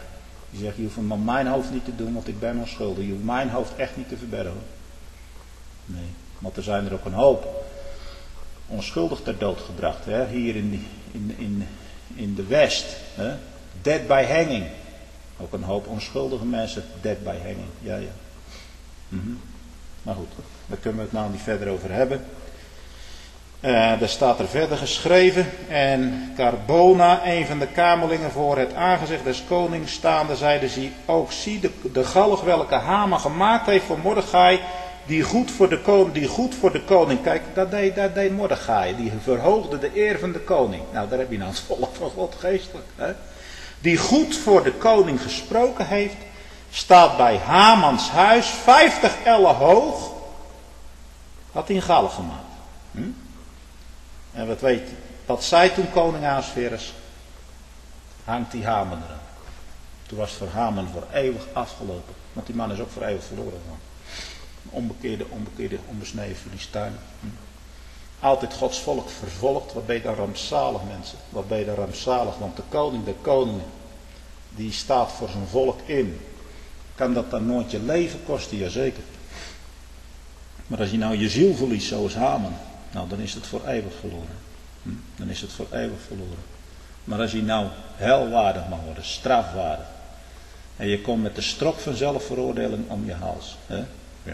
Die zegt, je hoeft hem op mijn hoofd niet te doen, want ik ben onschuldig. Je hoeft mijn hoofd echt niet te verbergen. Nee, want er zijn er ook een hoop onschuldig ter dood gebracht. Hè? Hier in, in, in, in de West. Hè? Dead by hanging. Ook een hoop onschuldige mensen dead by hanging. Ja, ja. Mm-hmm. Maar goed, daar kunnen we het nou niet verder over hebben. Uh, daar staat er verder geschreven. En Carbona, een van de kamerlingen voor het aangezicht des konings staande, zeide ze ook, zie de, de galg welke Haman gemaakt heeft voor Mordechai, die goed voor de koning, die goed voor de koning. Kijk, dat deed, dat deed Mordechai. Die verhoogde de eer van de koning. Nou, daar heb je nou het volk van God geestelijk. Hè? Die goed voor de koning gesproken heeft, staat bij Hamans huis, vijftig ellen hoog, had hij een galg gemaakt. Hm? En wat weet je, wat zei toen koning Ahasverus? Hangt die Haman eraan. Toen was het voor Haman voor eeuwig afgelopen. Want die man is ook voor eeuwig verloren gegaan. Onbekeerde, onbekeerde, onbesneden Filistijn. Hm? Altijd Gods volk vervolgd. Wat ben je dan rampzalig, mensen? Wat ben je dan rampzalig? Want de koning der koningen, die staat voor zijn volk in. Kan dat dan nooit je leven kosten? Jazeker. Maar als je nou je ziel verliest, zoals Haman, nou dan is het voor eeuwig verloren. Hm? Dan is het voor eeuwig verloren. Maar als je nou helwaardig mag worden, strafwaardig, en je komt met de strop van zelfveroordeling om je hals. Hè? Ja.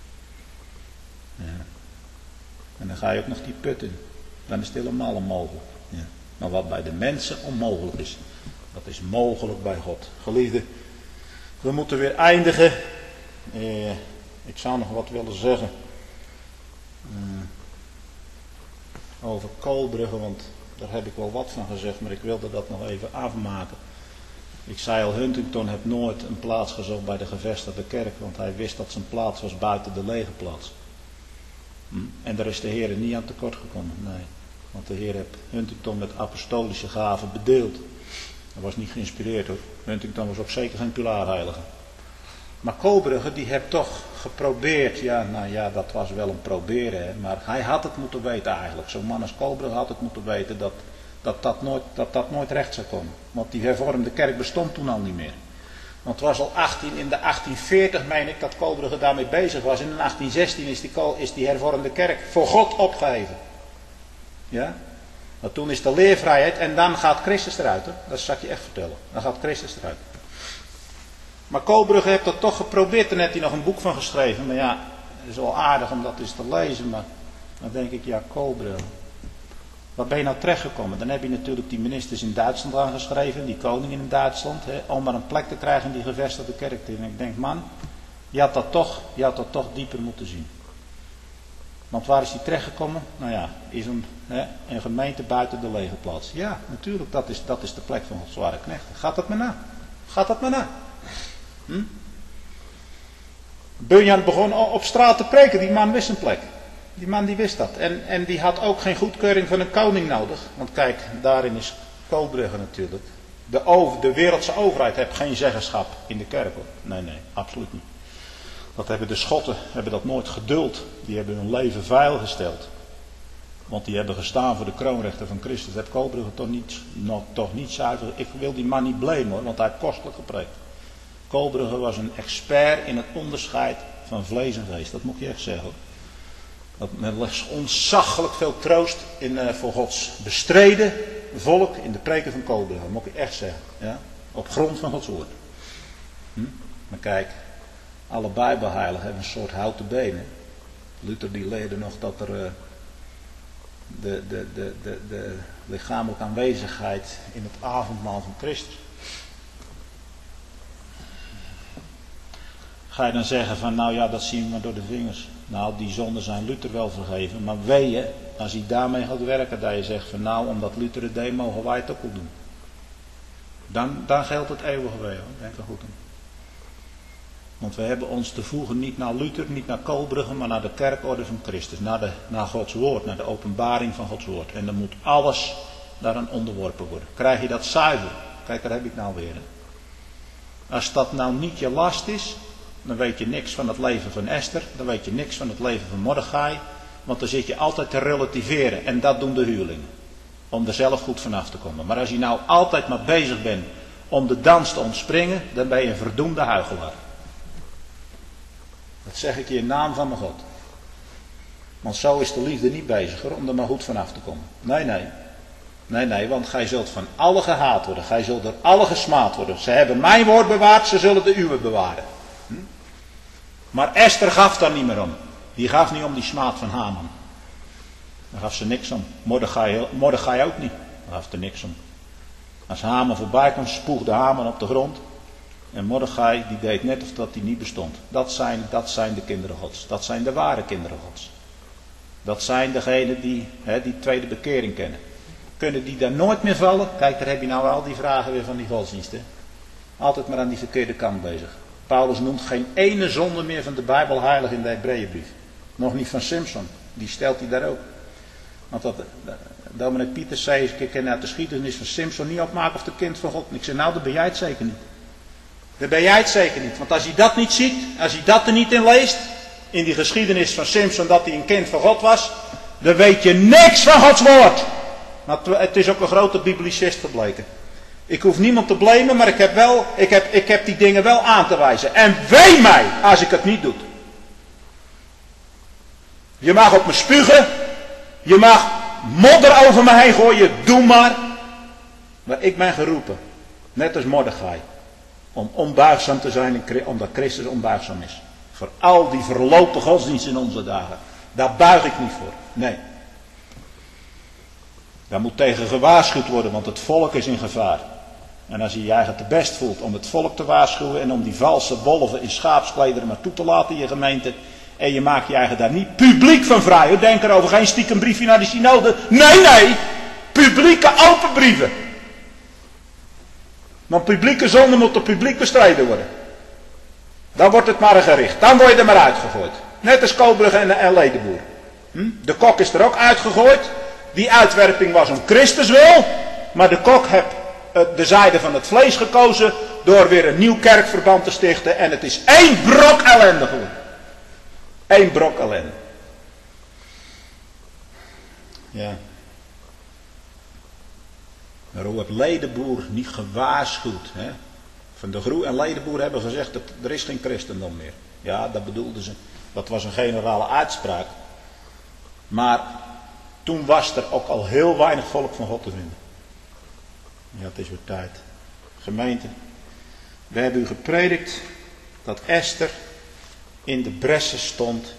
Ja. En dan ga je ook nog die put in. Dan is het helemaal onmogelijk. Ja. Maar wat bij de mensen onmogelijk is, dat is mogelijk bij God. Geliefden, we moeten weer eindigen. Eh, ik zou nog wat willen zeggen. Hmm. Over Koolbrugge, want daar heb ik wel wat van gezegd, maar ik wilde dat nog even afmaken. Ik zei al, Huntington heeft nooit een plaats gezocht bij de gevestigde kerk, want hij wist dat zijn plaats was buiten de lege plaats. En daar is de Heer niet aan tekort gekomen, nee. Want de Heer heeft Huntington met apostolische gaven bedeeld. Hij was niet geïnspireerd hoor. Huntington was ook zeker geen pilaarheilige. Maar Koolbrugge die heeft toch geprobeerd, ja nou ja dat was wel een proberen, hè, maar hij had het moeten weten eigenlijk. Zo'n man als Koolbrugge had het moeten weten dat dat, dat, nooit, dat dat nooit recht zou komen. Want die hervormde kerk bestond toen al niet meer. Want het was al achttien, in de achttien veertig meen ik dat Koolbrugge daarmee bezig was. En in achttien zestien is die, is die hervormde kerk voor God opgeheven. Ja? Maar toen is de leervrijheid en dan gaat Christus eruit. Hè? Dat zal ik je echt vertellen. Dan gaat Christus eruit. Maar Koolbrugge heeft dat toch geprobeerd. Daar heeft hij nog een boek van geschreven. Maar ja, het is wel aardig om dat eens te lezen. Maar dan denk ik, ja Koolbrugge. Wat ben je nou terechtgekomen? Dan heb je natuurlijk die ministers in Duitsland aangeschreven. Die koning in Duitsland. Hè, om maar een plek te krijgen in die gevestigde kerk. En ik denk, man, je had dat toch, je had dat toch dieper moeten zien. Want waar is hij terechtgekomen? Nou ja, is een, hè, een gemeente buiten de lege plaats. Ja, natuurlijk, dat is, dat is de plek van Gods ware knechten. Gaat dat maar na. Gaat dat maar na. Hm? Bunyan begon op straat te preken. Die man wist een plek. Die man die wist dat. En, en die had ook geen goedkeuring van een koning nodig. Want kijk, daarin is Koolbrugge natuurlijk. De, over, de wereldse overheid heeft geen zeggenschap in de kerk. Hoor. Nee, nee, absoluut niet. Dat hebben de Schotten hebben dat nooit geduld. Die hebben hun leven veilgesteld. Want die hebben gestaan voor de kroonrechten van Christus. Dat heeft Koolbrugge toch niet, nog, toch niet zuiver. Ik wil die man niet blamen hoor, want hij heeft kostelijk gepreekt. Koolbrugge was een expert in het onderscheid van vlees en geest. Dat moet je echt zeggen. Dat men legt ontzaglijk veel troost in uh, voor Gods bestreden volk in de preken van Koolbrugge. Dat moet je echt zeggen. Ja? Op grond van Gods woord. Hm? Maar kijk, alle Bijbelheiligen hebben een soort houten benen. Luther die leerde nog dat er uh, de, de, de, de, de lichamelijke aanwezigheid in het avondmaal van Christus. Ga je dan zeggen van nou ja, dat zien we maar door de vingers. Nou, die zonden zijn Luther wel vergeven. Maar wee je, als hij daarmee gaat werken, dat je zegt van nou, omdat Luther het deed, mogen wij het ook wel doen. Dan, dan geldt het eeuwige wee, hoor. Denk er goed aan. Want we hebben ons te voegen niet naar Luther, niet naar Koolbrugge, maar naar de kerkorde van Christus. Naar, de, naar Gods woord, naar de openbaring van Gods woord. En dan moet alles daaraan onderworpen worden. Krijg je dat zuiver? Kijk, daar heb ik nou weer. Hè. Als dat nou niet je last is, dan weet je niks van het leven van Esther. Dan weet je niks van het leven van Mordechai. Want dan zit je altijd te relativeren. En dat doen de huurlingen. Om er zelf goed vanaf te komen. Maar als je nou altijd maar bezig bent om de dans te ontspringen, dan ben je een verdoemde huichelaar. Dat zeg ik je in naam van mijn God. Want zo is de liefde niet bezig hoor, om er maar goed vanaf te komen. Nee, nee. Nee, nee, want gij zult van alle gehaat worden. Gij zult door alle gesmaad worden. Ze hebben mijn woord bewaard, ze zullen de uwe bewaren. Hm? Maar Esther gaf daar niet meer om. Die gaf niet om die smaad van Haman. Daar gaf ze niks om. Mordechai, Mordechai ook niet. Daar gaf er niks om. Als Haman voorbij kwam, spoegde Haman op de grond. En Mordechai die deed net of dat hij niet bestond. Dat zijn, dat zijn de kinderen Gods. Dat zijn de ware kinderen Gods. Dat zijn degenen die hè, die tweede bekering kennen. Kunnen die daar nooit meer vallen? Kijk, daar heb je nou al die vragen weer van die godsdiensten. Altijd maar aan die verkeerde kant bezig. Paulus noemt geen ene zonde meer van de Bijbel heilig in de Hebreeënbrief. Nog niet van Simson. Die stelt hij daar ook. Want dat, dominee Pieters zei eens, ik ken uit de geschiedenis van Simson niet opmaken of de kind van God. En ik zei, nou, dat ben jij het zeker niet. Dat ben jij het zeker niet. Want als je dat niet ziet, als je dat er niet in leest, in die geschiedenis van Simson dat hij een kind van God was, dan weet je niks van Gods woord. Maar het is ook een grote biblicist gebleken. Ik hoef niemand te blamen, maar ik heb, wel, ik, heb, ik heb die dingen wel aan te wijzen. En wee mij als ik het niet doe. Je mag op me spugen. Je mag modder over me heen gooien. Doe maar. Maar ik ben geroepen. Net als Mordechai. Om onbuigzaam te zijn, omdat Christus onbuigzaam is. Voor al die verlopen godsdienst in onze dagen. Daar buig ik niet voor. Nee. Daar moet tegen gewaarschuwd worden, want het volk is in gevaar. En als je je eigen te best voelt om het volk te waarschuwen en om die valse wolven in schaapsklederen maar toe te laten in je gemeente. En je maakt je eigen daar niet publiek van vrij. Hoor. Denk erover, geen stiekem briefje naar de synode. Nee, nee. Publieke open brieven. Want publieke zonde moet door publiek bestreden worden. Dan wordt het maar een gericht. Dan word je er maar uitgegooid. Net als Koolbrugge en, en Ledenboer. Hm? De kok is er ook uitgegooid. Die uitwerping was om Christus wil. Maar de kok heeft de zijde van het vlees gekozen. Door weer een nieuw kerkverband te stichten. En het is één brok ellende geworden. Eén brok ellende. Ja. Maar hoe heeft Ledenboer niet gewaarschuwd? Hè? Van de Groe en Ledenboer hebben gezegd dat er is geen christendom meer. Ja, dat bedoelden ze. Dat was een generale uitspraak. Maar toen was er ook al heel weinig volk van God te vinden. Ja, het is weer tijd. Gemeente, we hebben u gepredikt dat Esther in de bressen stond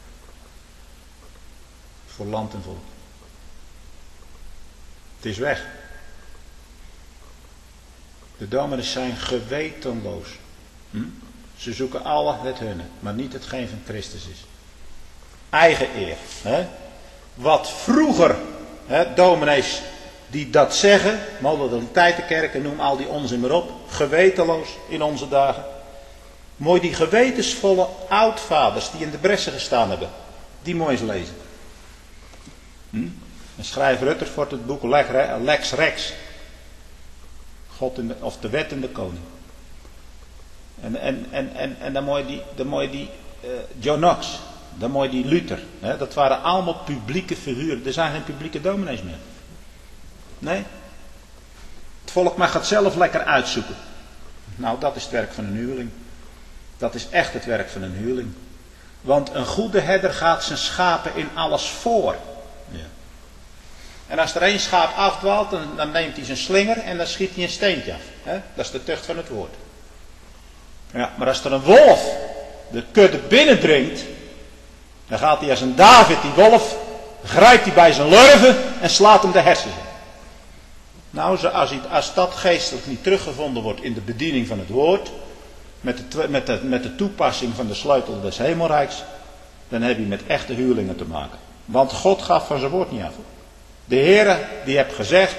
voor land en volk. Het is weg. De dominees zijn gewetenloos. Hm? Ze zoeken alle het hunne, maar niet hetgeen van Christus is. Eigen eer. Hè? Wat vroeger, hè, dominees die dat zeggen, modaliteitenkerken, noem al die onzin maar op, gewetenloos in onze dagen. Mooi die gewetensvolle oudvaders die in de bressen gestaan hebben, die moet je eens lezen. Hm? En schrijf Rutter voor het boek Lex Rex. God in de, of de wet en de koning. En, en, en, en, en dan moet je die, dan moet je die uh, John Knox, dan moet je die Luther. Hè, dat waren allemaal publieke figuren. Er zijn geen publieke dominees meer. Nee. Het volk mag het zelf lekker uitzoeken. Nou, dat is het werk van een huurling. Dat is echt het werk van een huurling. Want een goede herder gaat zijn schapen in alles voor. Ja. En als er één schaap afdwaalt, dan, dan neemt hij zijn slinger en dan schiet hij een steentje af. Hè? Dat is de tucht van het woord. Ja, maar als er een wolf de kudde binnendringt, dan gaat hij als een David, die wolf, grijpt hij bij zijn lurven en slaat hem de hersens in. Nou, als, hij, als dat geestelijk niet teruggevonden wordt in de bediening van het woord, met de, met de, met de toepassing van de sleutel des hemelrijks, dan heb je met echte huurlingen te maken. Want God gaf van zijn woord niet af. De Heere die heeft gezegd,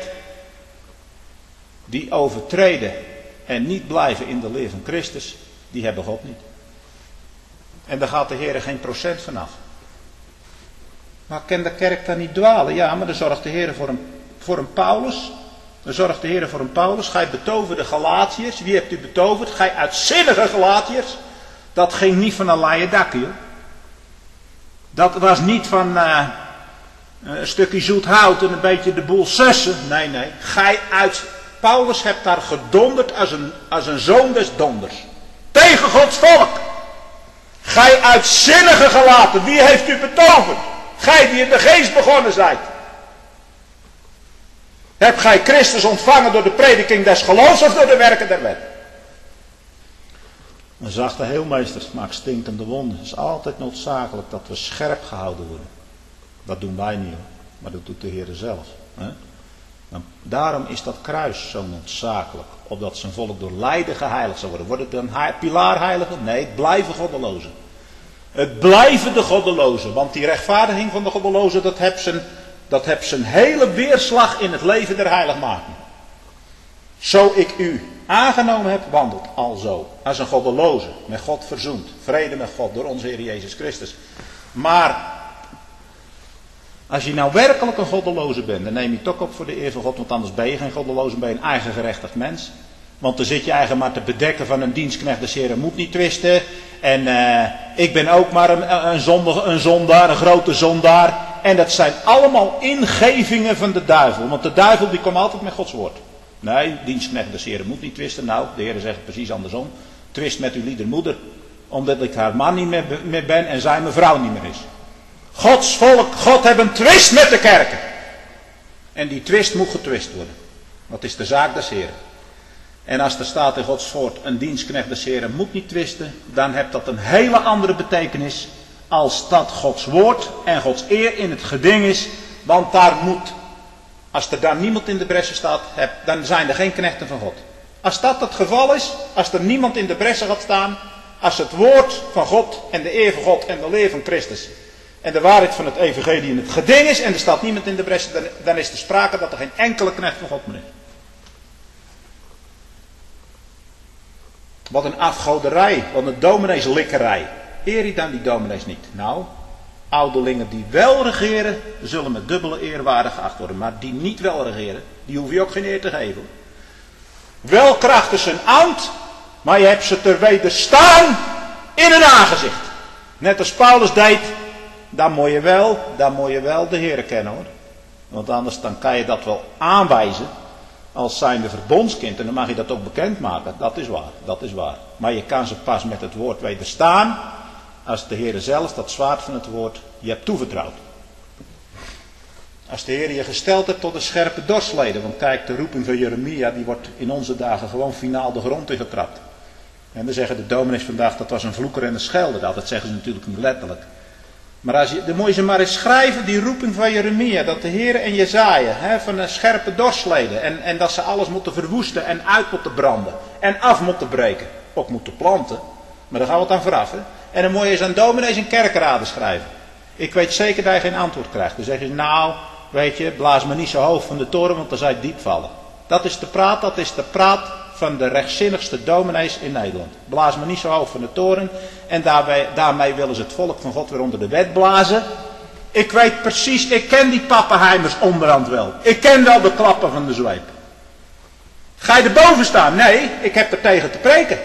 die overtreden en niet blijven in de leer van Christus, die hebben God niet. En daar gaat de Heere geen procent van af. Maar kan de kerk dan niet dwalen? Ja, maar dan zorgt de Heere voor een, voor een Paulus. Dan zorgt de Heere voor een Paulus. Gij betoverde Galatiërs. Wie hebt u betoverd? Gij uitzinnige Galatiërs. Dat ging niet van een laaie dak, joh. Dat was niet van uh, een stukje zoet hout en een beetje de boel sussen. Nee, nee. Gij uit, Paulus hebt daar gedonderd als een, als een zoon des donders. Tegen Gods volk. Gij uitzinnige gelaten, wie heeft u betoverd? Gij die in de geest begonnen zijt. Hebt gij Christus ontvangen door de prediking des geloofs of door de werken der wet? Een zachte heelmeester maakt stinkende wonden. Het is altijd noodzakelijk dat we scherp gehouden worden. Dat doen wij niet hoor, maar dat doet de Heer zelf. Hè? Daarom is dat kruis zo noodzakelijk. Opdat zijn volk door lijden geheiligd zou worden. Wordt het een pilaarheilige? Nee, het blijven goddelozen. Het blijven de goddelozen. Want die rechtvaardiging van de goddelozen, dat heeft zijn, dat heeft zijn hele weerslag in het leven der heiligmaking. Zo ik u aangenomen heb, wandelt alzo. Als een goddeloze, met God verzoend. Vrede met God door onze Heer Jezus Christus. Maar als je nou werkelijk een goddeloze bent, dan neem je het ook op voor de eer van God. Want anders ben je geen goddeloze, ben je een eigen gerechtigd mens. Want dan zit je eigen maar te bedekken van een dienstknecht des Heren moet niet twisten. En uh, ik ben ook maar een, een, zondag, een zondaar, een grote zondaar. En dat zijn allemaal ingevingen van de duivel. Want de duivel die komt altijd met Gods woord. Nee, dienstknecht des Heren moet niet twisten. Nou, de Heer zegt precies andersom. Twist met uw liedermoeder. Omdat ik haar man niet meer, meer ben en zij mijn vrouw niet meer is. Gods volk, God heeft een twist met de kerken. En die twist moet getwist worden. Dat is de zaak des Heren. En als er staat in Gods woord, een dienstknecht des Heren moet niet twisten, dan heeft dat een hele andere betekenis als dat Gods woord en Gods eer in het geding is. Want daar moet, als er daar niemand in de bressen staat, dan zijn er geen knechten van God. Als dat het geval is, als er niemand in de bressen gaat staan, als het woord van God en de eer van God en de leer van Christus en de waarheid van het evangelie in het geding is en er staat niemand in de bressen, dan, dan is er sprake dat er geen enkele knecht van God meer is. Wat een afgoderij, wat een domineeslikkerij. Eer je dan die dominees niet? Nou, ouderlingen die wel regeren, zullen met dubbele eerwaardig geacht worden. Maar die niet wel regeren, die hoef je ook geen eer te geven. Wel krachtig een ambt, maar je hebt ze ter wederstaan in hun aangezicht. Net als Paulus deed, dan moet je wel, dan moet je wel de Heere kennen hoor. Want anders dan kan je dat wel aanwijzen. Als zijnde verbondskind. En dan mag je dat ook bekendmaken. Dat is waar. Dat is waar. Maar je kan ze pas met het woord wederstaan. Als de Heer zelf dat zwaard van het woord je hebt toevertrouwd. Als de Heer je gesteld hebt tot een scherpe dorsleden. Want kijk, de roeping van Jeremia. Die wordt in onze dagen gewoon finaal de grond in getrapt. En dan zeggen de dominees vandaag. Dat was een vloeker en een schelder. Dat zeggen ze natuurlijk niet letterlijk. Maar als je, dan moet je ze maar eens schrijven, die roeping van Jeremia, dat de Heer en Jezaja, hè, van een scherpe dorsleden, en, en dat ze alles moeten verwoesten en uit moeten branden, en af moeten breken, ook moeten planten, maar daar gaan we het aan vooraf. Hè. En dan moet je eens aan dominees en kerkraden schrijven. Ik weet zeker dat je geen antwoord krijgt. Dan zeg je, nou, weet je, blaas me niet zo hoog van de toren, want dan zou je diep vallen. Dat is de praat, dat is de praat van de rechtzinnigste dominees in Nederland. Blaas me niet zo hoog van de toren. En daarbij, daarmee willen ze het volk van God weer onder de wet blazen. Ik weet precies, ik ken die pappenheimers onderhand wel. Ik ken wel de klappen van de zweep. Ga je erboven staan? Nee, ik heb er tegen te preken.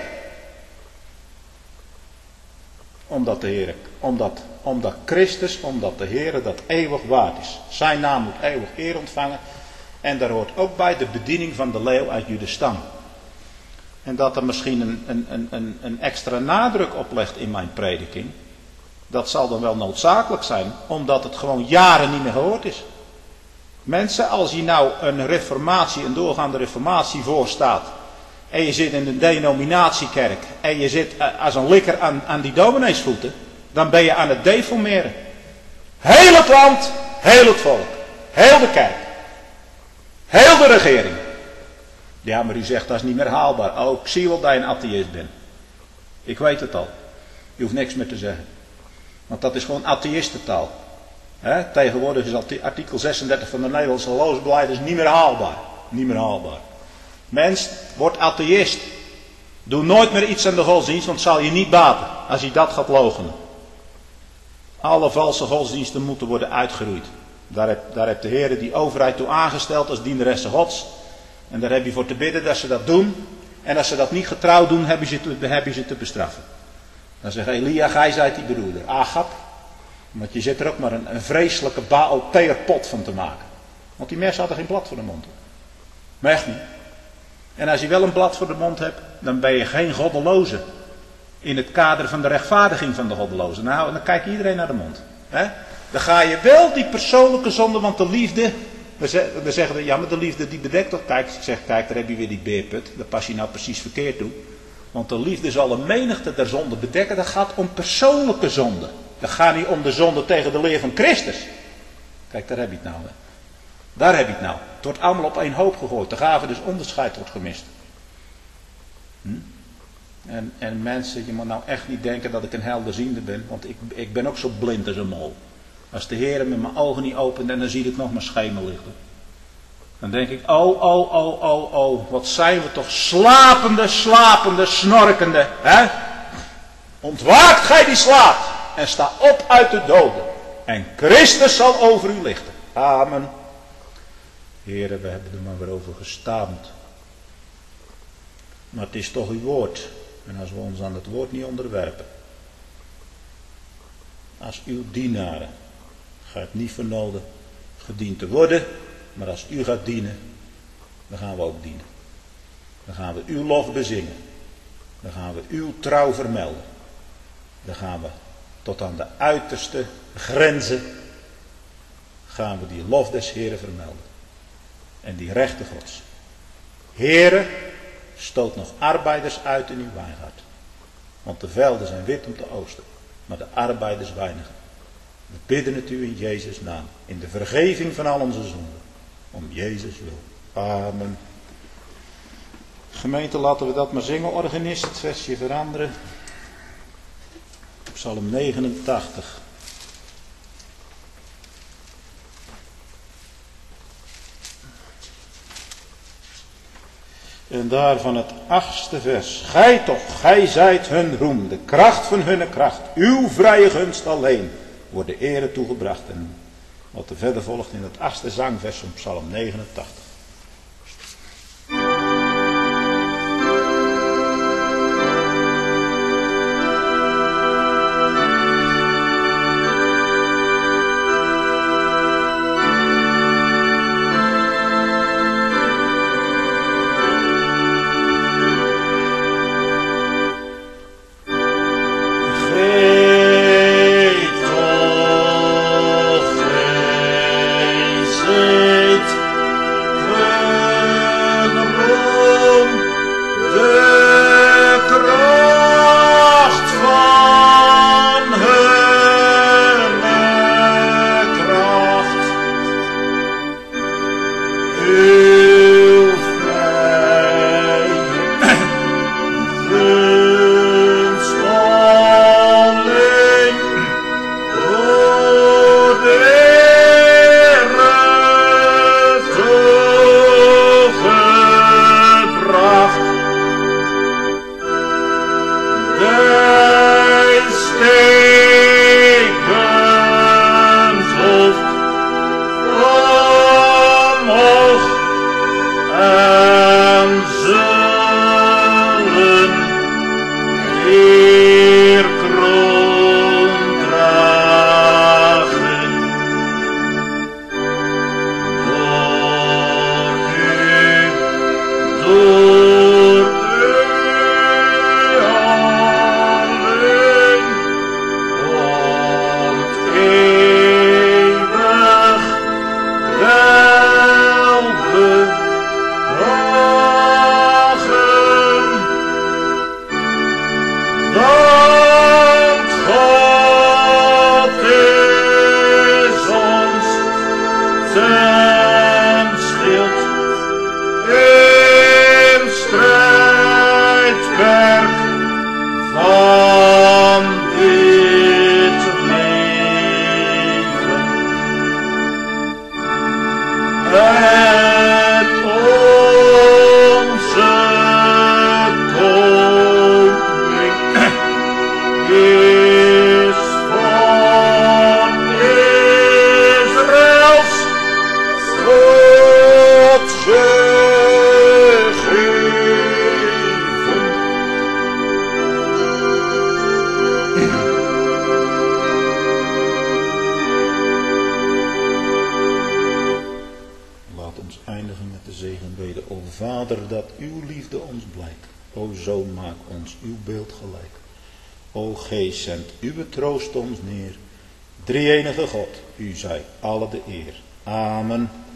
Omdat de Heer, omdat, omdat Christus, omdat de Heer dat eeuwig waard is. Zijn naam moet eeuwig eer ontvangen. En daar hoort ook bij de bediening van de leeuw uit Judes stam. En dat er misschien een, een, een, een extra nadruk op legt in mijn prediking. Dat zal dan wel noodzakelijk zijn. Omdat het gewoon jaren niet meer gehoord is. Mensen, als je nou een reformatie, een doorgaande reformatie voorstaat. En je zit in een denominatiekerk. En je zit als een likker aan, aan die domineesvoeten. Dan ben je aan het deformeren. Heel het land, heel het volk. Heel de kerk. Heel de regering. Ja, maar u zegt dat is niet meer haalbaar. Oh, ik zie wel dat je een atheïst bent. Ik weet het al. Je hoeft niks meer te zeggen. Want dat is gewoon atheïstentaal. He? Tegenwoordig is artikel zesendertig van de Nederlandse geloofsbelijdenis niet meer haalbaar. Niet meer haalbaar. Mens, word atheïst. Doe nooit meer iets aan de godsdienst, want het zal je niet baten als je dat gaat loochenen. Alle valse godsdiensten moeten worden uitgeroeid. Daar heeft, daar heeft de Heer die overheid toe aangesteld als dienaressen Gods. En daar heb je voor te bidden dat ze dat doen. En als ze dat niet getrouw doen, heb je ze te, heb je ze te bestraffen. Dan zegt Elia, gij zijt die broeder. Agap. Want je zit er ook maar een, een vreselijke Baal-Peer pot van te maken. Want die mensen hadden geen blad voor de mond. Maar echt niet. En als je wel een blad voor de mond hebt, dan ben je geen goddeloze. In het kader van de rechtvaardiging van de goddeloze. Nou, dan kijkt iedereen naar de mond. Hè? Dan ga je wel die persoonlijke zonde, want de liefde... We zeggen, we ja, maar de liefde die bedekt toch. Kijk, ik zeg, kijk, daar heb je weer die beerput. Daar pas je nou precies verkeerd toe. Want de liefde zal een menigte der zonde bedekken. Dat gaat om persoonlijke zonde. Dat gaat niet om de zonde tegen de leer van Christus. Kijk, daar heb je het nou. Hè. Daar heb je het nou. Het wordt allemaal op één hoop gegooid. De gave dus onderscheid wordt gemist. Hm? En, en mensen, je moet nou echt niet denken dat ik een helderziende ben. Want ik, ik ben ook zo blind als een mol. Als de Heer met mijn ogen niet opent en dan zie ik nog maar schemerlichten. Dan denk ik, oh, oh, oh, oh, oh, wat zijn we toch slapende, slapende, snorkende. Hè? Ontwaakt gij die slaapt en sta op uit de doden. En Christus zal over u lichten. Amen. Heren, we hebben er maar weer over gestaamd. Maar het is toch uw woord. En als we ons aan het woord niet onderwerpen. Als uw dienaren gaat niet vernoden gediend te worden. Maar als u gaat dienen, dan gaan we ook dienen. Dan gaan we uw lof bezingen. Dan gaan we uw trouw vermelden. Dan gaan we tot aan de uiterste grenzen gaan we die lof des Heren vermelden. En die rechte Gods. Heere, stoot nog arbeiders uit in uw wijngaard. Want de velden zijn wit om te oosten, maar de arbeiders weinigen. We bidden het u in Jezus' naam, in de vergeving van al onze zonden. Om Jezus wil. Amen. Gemeente, laten we dat maar zingen. Organist, het versje veranderen. Psalm negenentachtig. En daarvan het achtste vers. Gij toch, gij zijt hun roem, de kracht van hunne kracht. Uw vrije gunst alleen wordt de ere toegebracht. En wat er verder volgt in het achtste zangvers van Psalm negenentachtig. Vader, dat uw liefde ons blijkt. O Zoon, maak ons uw beeld gelijk. O Geest, zend uw troost ons neer. Drie-enige God, u zij alle de eer. Amen.